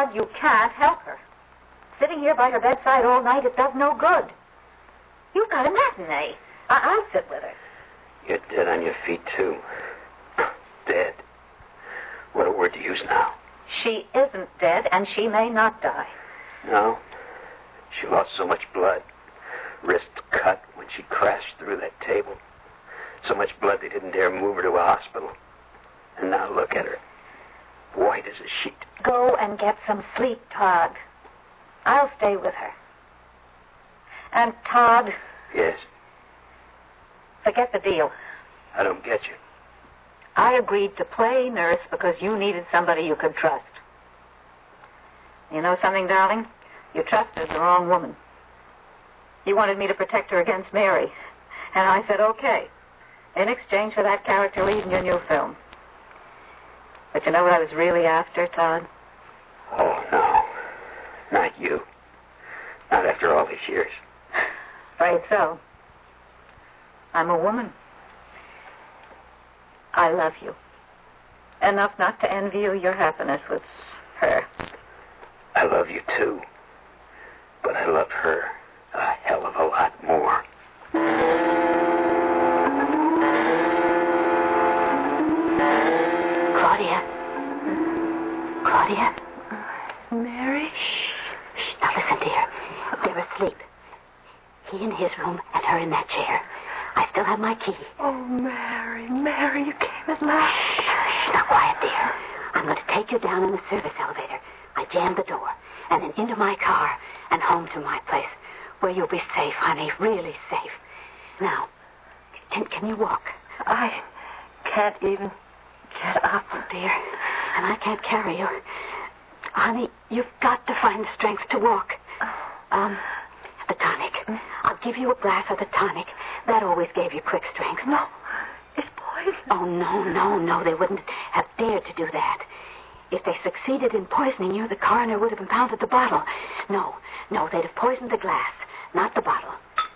Todd, you can't help her. Sitting here by her bedside all night, it does no good. You've got a matinee. I'll sit with her. You're dead on your feet, too. Dead. What a word to use now. She isn't dead, and she may not die. No. She lost so much blood. Wrist cut when she crashed through that table. So much blood they didn't dare move her to a hospital. And now look at her. White as a sheet. Go and get some sleep, Todd. I'll stay with her. And Todd... Yes? Forget the deal. I don't get you. I agreed to play nurse because you needed somebody you could trust. You know something, darling? You trusted the wrong woman. You wanted me to protect her against Mary. And I said, okay, in exchange for that character lead in your new film. But you know what I was really after, Todd? Oh, no. Not you. Not after all these years. Afraid so. I'm a woman. I love you. Enough not to envy you your happiness with her. I love you, too. But I love her a hell of a lot more. Claudia? Claudia? Mary? Shh. Now listen, dear. They're asleep. He in his room and her in that chair. I still have my key. Oh, Mary, you came at last. Shh. Now quiet, dear. I'm going to take you down in the service elevator. I jammed the door, and then into my car and home to my place, where you'll be safe, honey, really safe. Now, can you walk? I can't even get up. Oh, dear, and I can't carry you. Honey, you've got to find the strength to walk. The tonic. I'll give you a glass of the tonic. That always gave you quick strength. No, it's poison. Oh, no. They wouldn't have dared to do that. If they succeeded in poisoning you, the coroner would have impounded the bottle. No, they'd have poisoned the glass, not the bottle.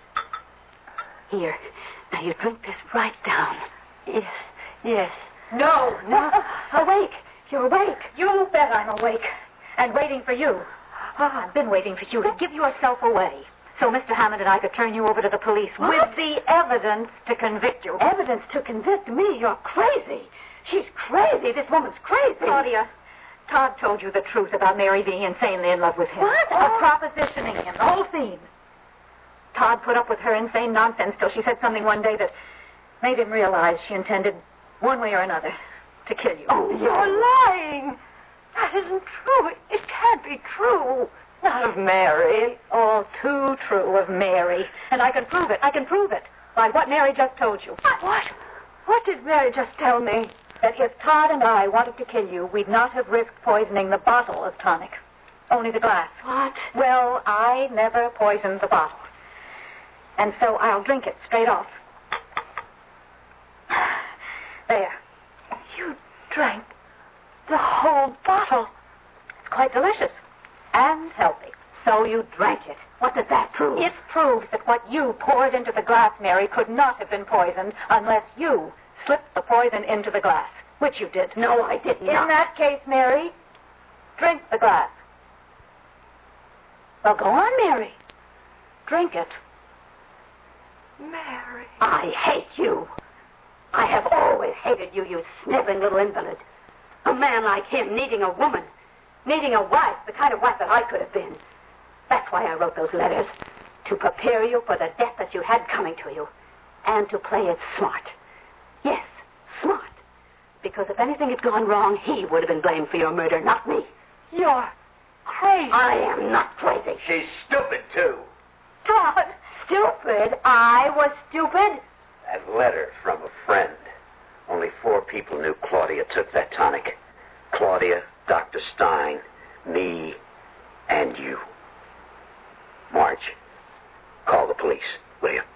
Here, now you drink this right down. Yes. No. Awake. You're awake. You bet I'm awake. And waiting for you. I've been waiting for you to give yourself away. So Mr. Hammond and I could turn you over to the police with the evidence to convict you. Evidence to convict me? You're crazy. She's crazy. This woman's crazy. Claudia, Todd told you the truth about Mary being insanely in love with him. What? Propositioning him. The whole theme. Todd put up with her insane nonsense till she said something one day that made him realize she intended, one way or another, to kill you. Oh, you're lying. That isn't true. It can't be true. Not of Mary. All too true of Mary. And I can prove it. By what Mary just told you. What? What did Mary just tell me? That if Todd and I wanted to kill you, we'd not have risked poisoning the bottle of tonic. Only the glass. What? Well, I never poisoned the bottle. And so I'll drink it straight off. There. You drank the whole bottle. It's quite delicious. And healthy. So you drank it. What does that prove? It proves that what you poured into the glass, Mary, could not have been poisoned unless you slipped the poison into the glass, which you did. No, I did not. In that case, Mary, drink the glass. Well, go on, Mary. Drink it. Mary. I hate you. I have always hated you, you sniveling little invalid. A man like him needing a woman, needing a wife, the kind of wife that I could have been. That's why I wrote those letters, to prepare you for the death that you had coming to you, and to play it smart. Yes, smart. Because if anything had gone wrong, he would have been blamed for your murder, not me. You're crazy. I am not crazy. She's stupid, too. Todd, stupid? I was stupid? That letter from a friend. Only 4 people knew Claudia took that tonic. Claudia, Dr. Stein, me, and you. Marge, call the police, will you?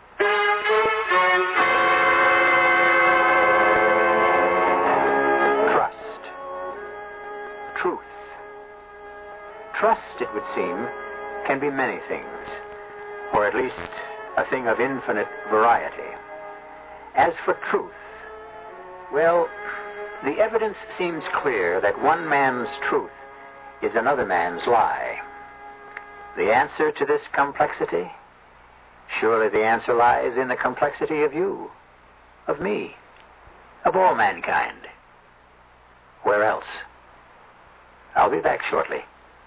Trust. Truth. Trust, it would seem, can be many things, or at least a thing of infinite variety. As for truth, well, the evidence seems clear that one man's truth is another man's lie. The answer to this complexity? Surely the answer lies in the complexity of you, of me, of all mankind. Where else? I'll be back shortly.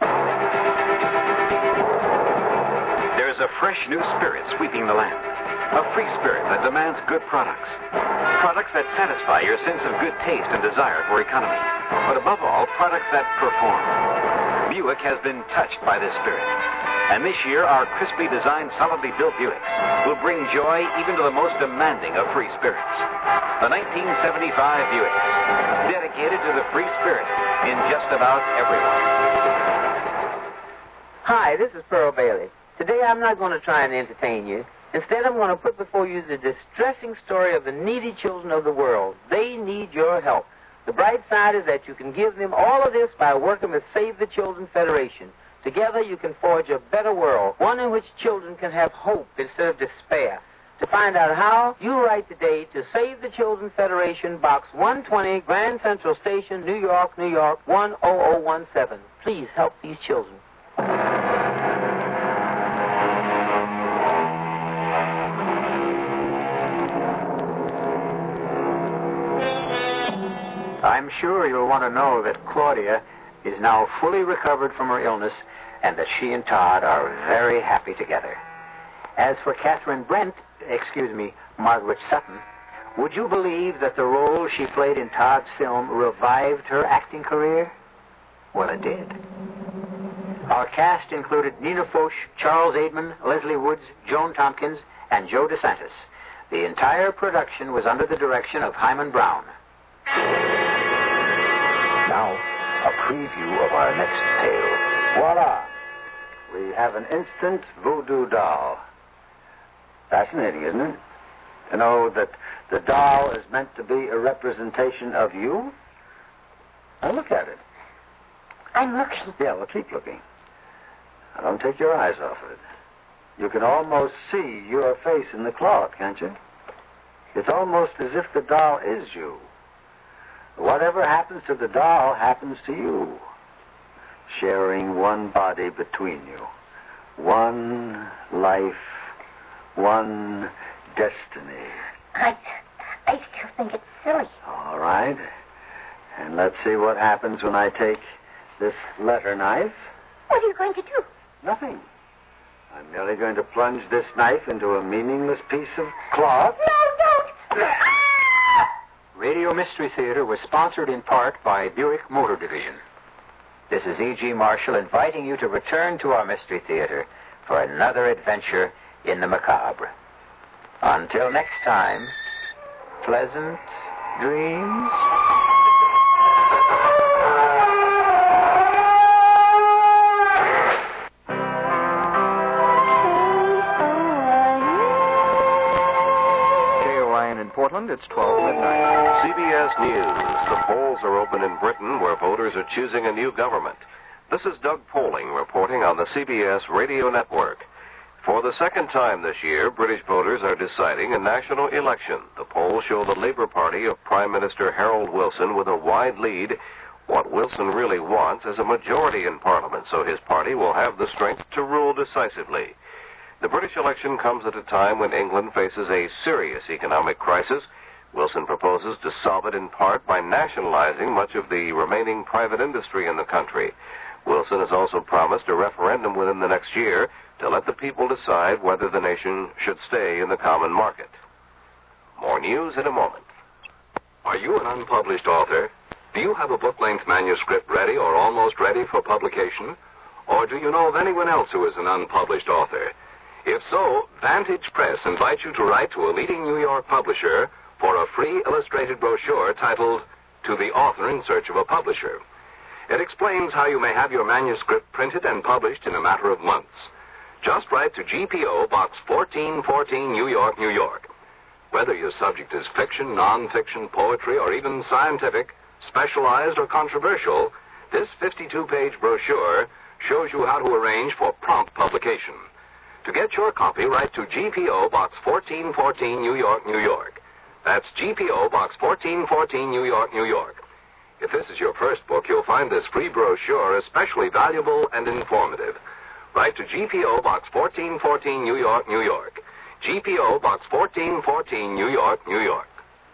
There's a fresh new spirit sweeping the land. A free spirit that demands good products. Products that satisfy your sense of good taste and desire for economy. But above all, products that perform. Buick has been touched by this spirit. And this year, our crisply designed, solidly built Buicks will bring joy even to the most demanding of free spirits. The 1975 Buicks, dedicated to the free spirit in just about everyone. Hi, this is Pearl Bailey. Today I'm not going to try and entertain you. Instead, I'm going to put before you the distressing story of the needy children of the world. They need your help. The bright side is that you can give them all of this by working with Save the Children Federation. Together you can forge a better world, one in which children can have hope instead of despair. To find out how, you write today to Save the Children Federation, Box 120, Grand Central Station, New York, New York, 10017. Please help these children. I'm sure you'll want to know that Claudia is now fully recovered from her illness and that she and Todd are very happy together. As for Margaret Sutton, would you believe that the role she played in Todd's film revived her acting career? Well, it did. Our cast included Nina Foch, Charles Aidman, Leslie Woods, Joan Tompkins, and Joe DeSantis. The entire production was under the direction of Hyman Brown. Now, a preview of our next tale. Voila! We have an instant voodoo doll. Fascinating, isn't it? To know that the doll is meant to be a representation of you? Now look at it. I'm looking. Yeah, well, keep looking. Now, don't take your eyes off it. You can almost see your face in the cloth, can't you? It's almost as if the doll is you. Whatever happens to the doll happens to you, sharing one body between you, one life, one destiny. I still think it's silly. All right. And let's see what happens when I take this letter knife. What are you going to do? Nothing. I'm merely going to plunge this knife into a meaningless piece of cloth. No, don't! Radio Mystery Theater was sponsored in part by Buick Motor Division. This is E.G. Marshall inviting you to return to our Mystery Theater for another adventure in the macabre. Until next time, pleasant dreams. Portland, it's 12 midnight. CBS News. The polls are open in Britain where voters are choosing a new government. This is Doug Poling reporting on the CBS radio network. For the second time this year, British voters are deciding a national election. The polls show the Labour Party of Prime Minister Harold Wilson with a wide lead. What Wilson really wants is a majority in Parliament, so his party will have the strength to rule decisively. The British election comes at a time when England faces a serious economic crisis. Wilson proposes to solve it in part by nationalizing much of the remaining private industry in the country. Wilson has also promised a referendum within the next year to let the people decide whether the nation should stay in the common market. More news in a moment. Are you an unpublished author? Do you have a book-length manuscript ready or almost ready for publication? Or do you know of anyone else who is an unpublished author? If so, Vantage Press invites you to write to a leading New York publisher for a free illustrated brochure titled To the Author in Search of a Publisher. It explains how you may have your manuscript printed and published in a matter of months. Just write to GPO Box 1414, New York, New York. Whether your subject is fiction, non-fiction, poetry, or even scientific, specialized, or controversial, this 52-page brochure shows you how to arrange for prompt publication. To get your copy, write to GPO Box 1414, New York, New York. That's GPO Box 1414, New York, New York. If this is your first book, you'll find this free brochure especially valuable and informative. Write to GPO Box 1414, New York, New York. GPO Box 1414, New York, New York.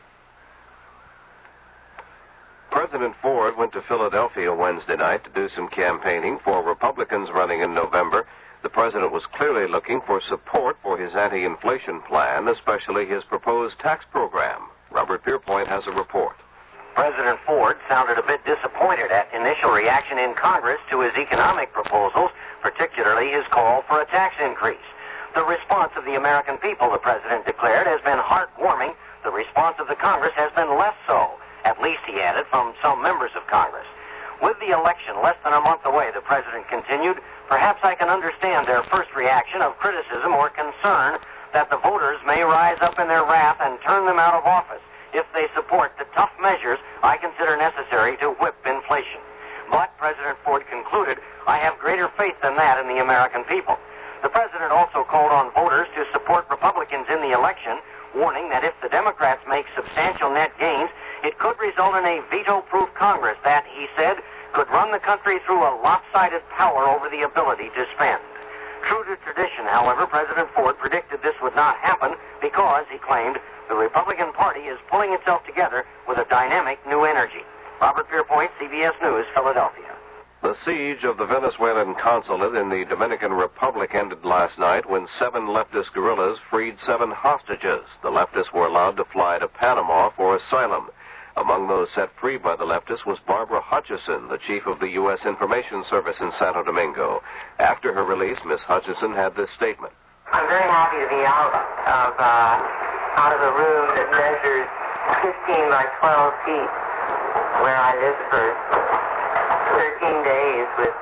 President Ford went to Philadelphia Wednesday night to do some campaigning for Republicans running in November. The president was clearly looking for support for his anti-inflation plan, especially his proposed tax program. Robert Pierpoint has a report. President Ford sounded a bit disappointed at initial reaction in Congress to his economic proposals, particularly his call for a tax increase. The response of the American people, the president declared, has been heartwarming. The response of the Congress has been less so, at least, he added, from some members of Congress. With the election less than a month away, the president continued, perhaps I can understand their first reaction of criticism or concern that the voters may rise up in their wrath and turn them out of office if they support the tough measures I consider necessary to whip inflation. But, President Ford concluded, I have greater faith than that in the American people. The president also called on voters to support Republicans in the election, warning that if the Democrats make substantial net gains, it could result in a veto-proof Congress that, he said, could run the country through a lopsided power over the ability to spend. True to tradition, however, President Ford predicted this would not happen because, he claimed, the Republican Party is pulling itself together with a dynamic new energy. Robert Pierpoint, CBS News, Philadelphia. The siege of the Venezuelan consulate in the Dominican Republic ended last night when 7 leftist guerrillas freed 7 hostages. The leftists were allowed to fly to Panama for asylum. Among those set free by the leftists was Barbara Hutchison, the chief of the U.S. Information Service in Santo Domingo. After her release, Miss Hutchison had this statement. I'm very happy to be out of a room that measures 15 by 12 feet, where I lived for 13 days with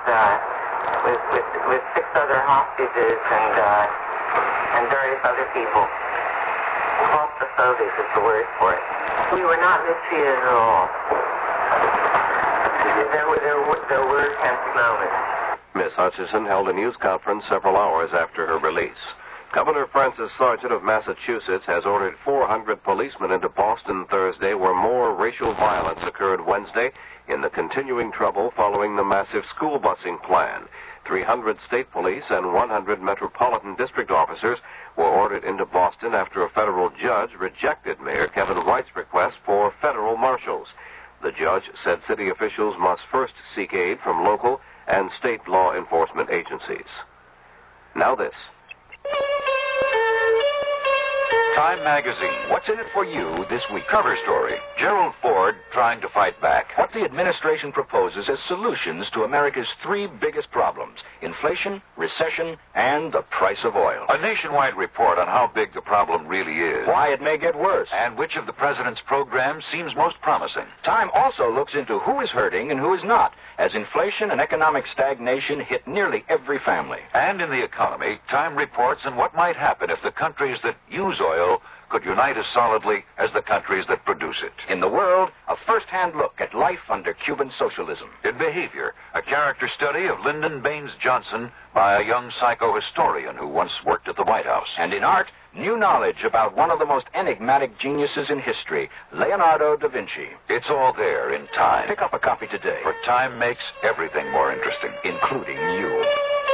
6 other hostages and various other people. Claustrophobic is the word for it. We were not mistreated at all. There were tense moments. Miss Hutchison held a news conference several hours after her release. Governor Francis Sargent of Massachusetts has ordered 400 policemen into Boston Thursday, where more racial violence occurred Wednesday in the continuing trouble following the massive school busing plan. 300 state police and 100 metropolitan district officers were ordered into Boston after a federal judge rejected Mayor Kevin Wright's request for federal marshals. The judge said city officials must first seek aid from local and state law enforcement agencies. Now this. Time Magazine. What's in it for you this week? Cover story. Gerald Ford trying to fight back. What the administration proposes as solutions to America's 3 biggest problems: inflation, recession, and the price of oil. A nationwide report on how big the problem really is. Why it may get worse. And which of the president's programs seems most promising. Time also looks into who is hurting and who is not, as inflation and economic stagnation hit nearly every family. And in the economy, Time reports on what might happen if the countries that use oil could unite as solidly as the countries that produce it. In the world, a first-hand look at life under Cuban socialism. In Behavior, a character study of Lyndon Baines Johnson by a young psychohistorian who once worked at the White House. And in art, new knowledge about one of the most enigmatic geniuses in history, Leonardo da Vinci. It's all there in Time. Pick up a copy today, for Time makes everything more interesting, including you.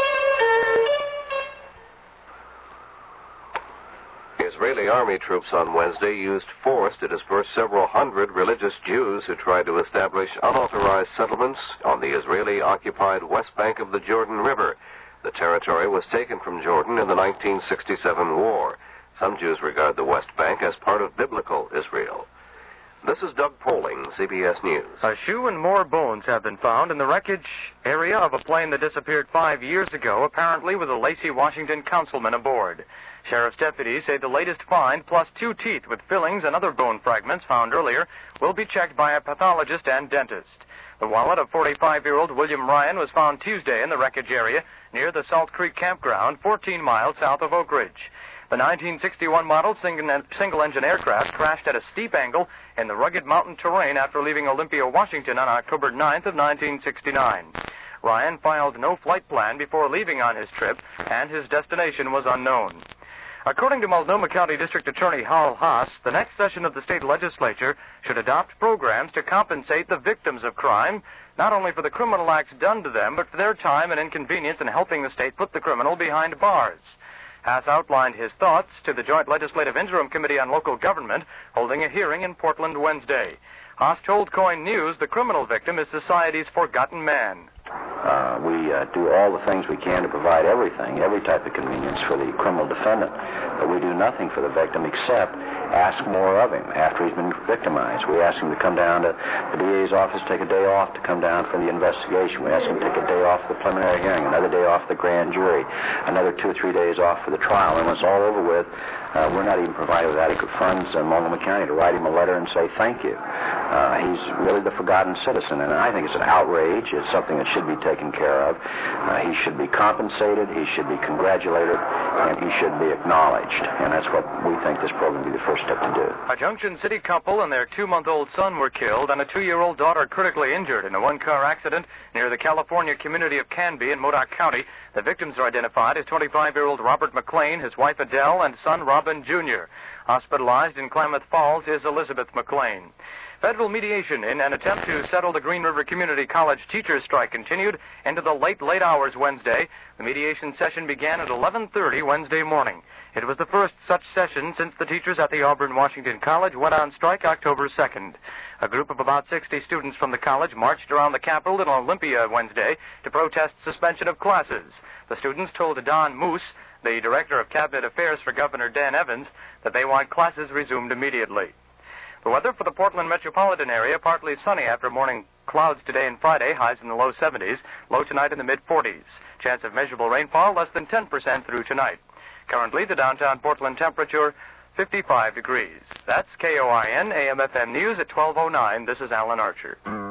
Israeli army troops on Wednesday used force to disperse several hundred religious Jews who tried to establish unauthorized settlements on the Israeli-occupied west bank of the Jordan River. The territory was taken from Jordan in the 1967 war. Some Jews regard the West Bank as part of biblical Israel. This is Doug Poling, CBS News. A shoe and more bones have been found in the wreckage area of a plane that disappeared 5 years ago, apparently with a Lacey, Washington councilman aboard. Sheriff's deputies say the latest find, plus 2 teeth with fillings and other bone fragments found earlier, will be checked by a pathologist and dentist. The wallet of 45-year-old William Ryan was found Tuesday in the wreckage area near the Salt Creek campground, 14 miles south of Oak Ridge. The 1961 model single-engine aircraft crashed at a steep angle in the rugged mountain terrain after leaving Olympia, Washington on October 9th of 1969. Ryan filed no flight plan before leaving on his trip, and his destination was unknown. According to Multnomah County District Attorney Hal Haas, the next session of the state legislature should adopt programs to compensate the victims of crime, not only for the criminal acts done to them, but for their time and inconvenience in helping the state put the criminal behind bars. Haas outlined his thoughts to the Joint Legislative Interim Committee on Local Government, holding a hearing in Portland Wednesday. Haas told KOIN News the criminal victim is society's forgotten man. We do all the things we can to provide everything, every type of convenience for the criminal defendant, but we do nothing for the victim except ask more of him after he's been victimized. We ask him to come down to the DA's office, take a day off to come down for the investigation. We ask him to take a day off for the preliminary hearing, another day off for the grand jury, another 2 or 3 days off for the trial. And when it's all over with, we're not even provided with adequate funds in Multnomah County to write him a letter and say thank you. He's really the forgotten citizen, and I think it's an outrage. It's something that should be taken care of. He should be compensated, he should be congratulated, and he should be acknowledged. And that's what we think this program will be the first step to do. A Junction City couple and their 2-month-old son were killed and a 2-year-old daughter critically injured in a one-car accident near the California community of Canby in Modoc County. The victims are identified as 25-year-old Robert McLean, his wife Adele, and son Robin Jr. Hospitalized in Klamath Falls is Elizabeth McLean. Federal mediation in an attempt to settle the Green River Community College teachers' strike continued into the late hours Wednesday. The mediation session began at 11:30 Wednesday morning. It was the first such session since the teachers at the Auburn Washington College went on strike October 2nd. A group of about 60 students from the college marched around the Capitol in Olympia Wednesday to protest suspension of classes. The students told Don Moose, the Director of Cabinet Affairs for Governor Dan Evans, that they want classes resumed immediately. The weather for the Portland metropolitan area, partly sunny after morning clouds today and Friday, highs in the low 70s, low tonight in the mid-40s. Chance of measurable rainfall less than 10% through tonight. Currently, the downtown Portland temperature, 55 degrees. That's KOIN AM/FM News at 12:09. This is Alan Archer.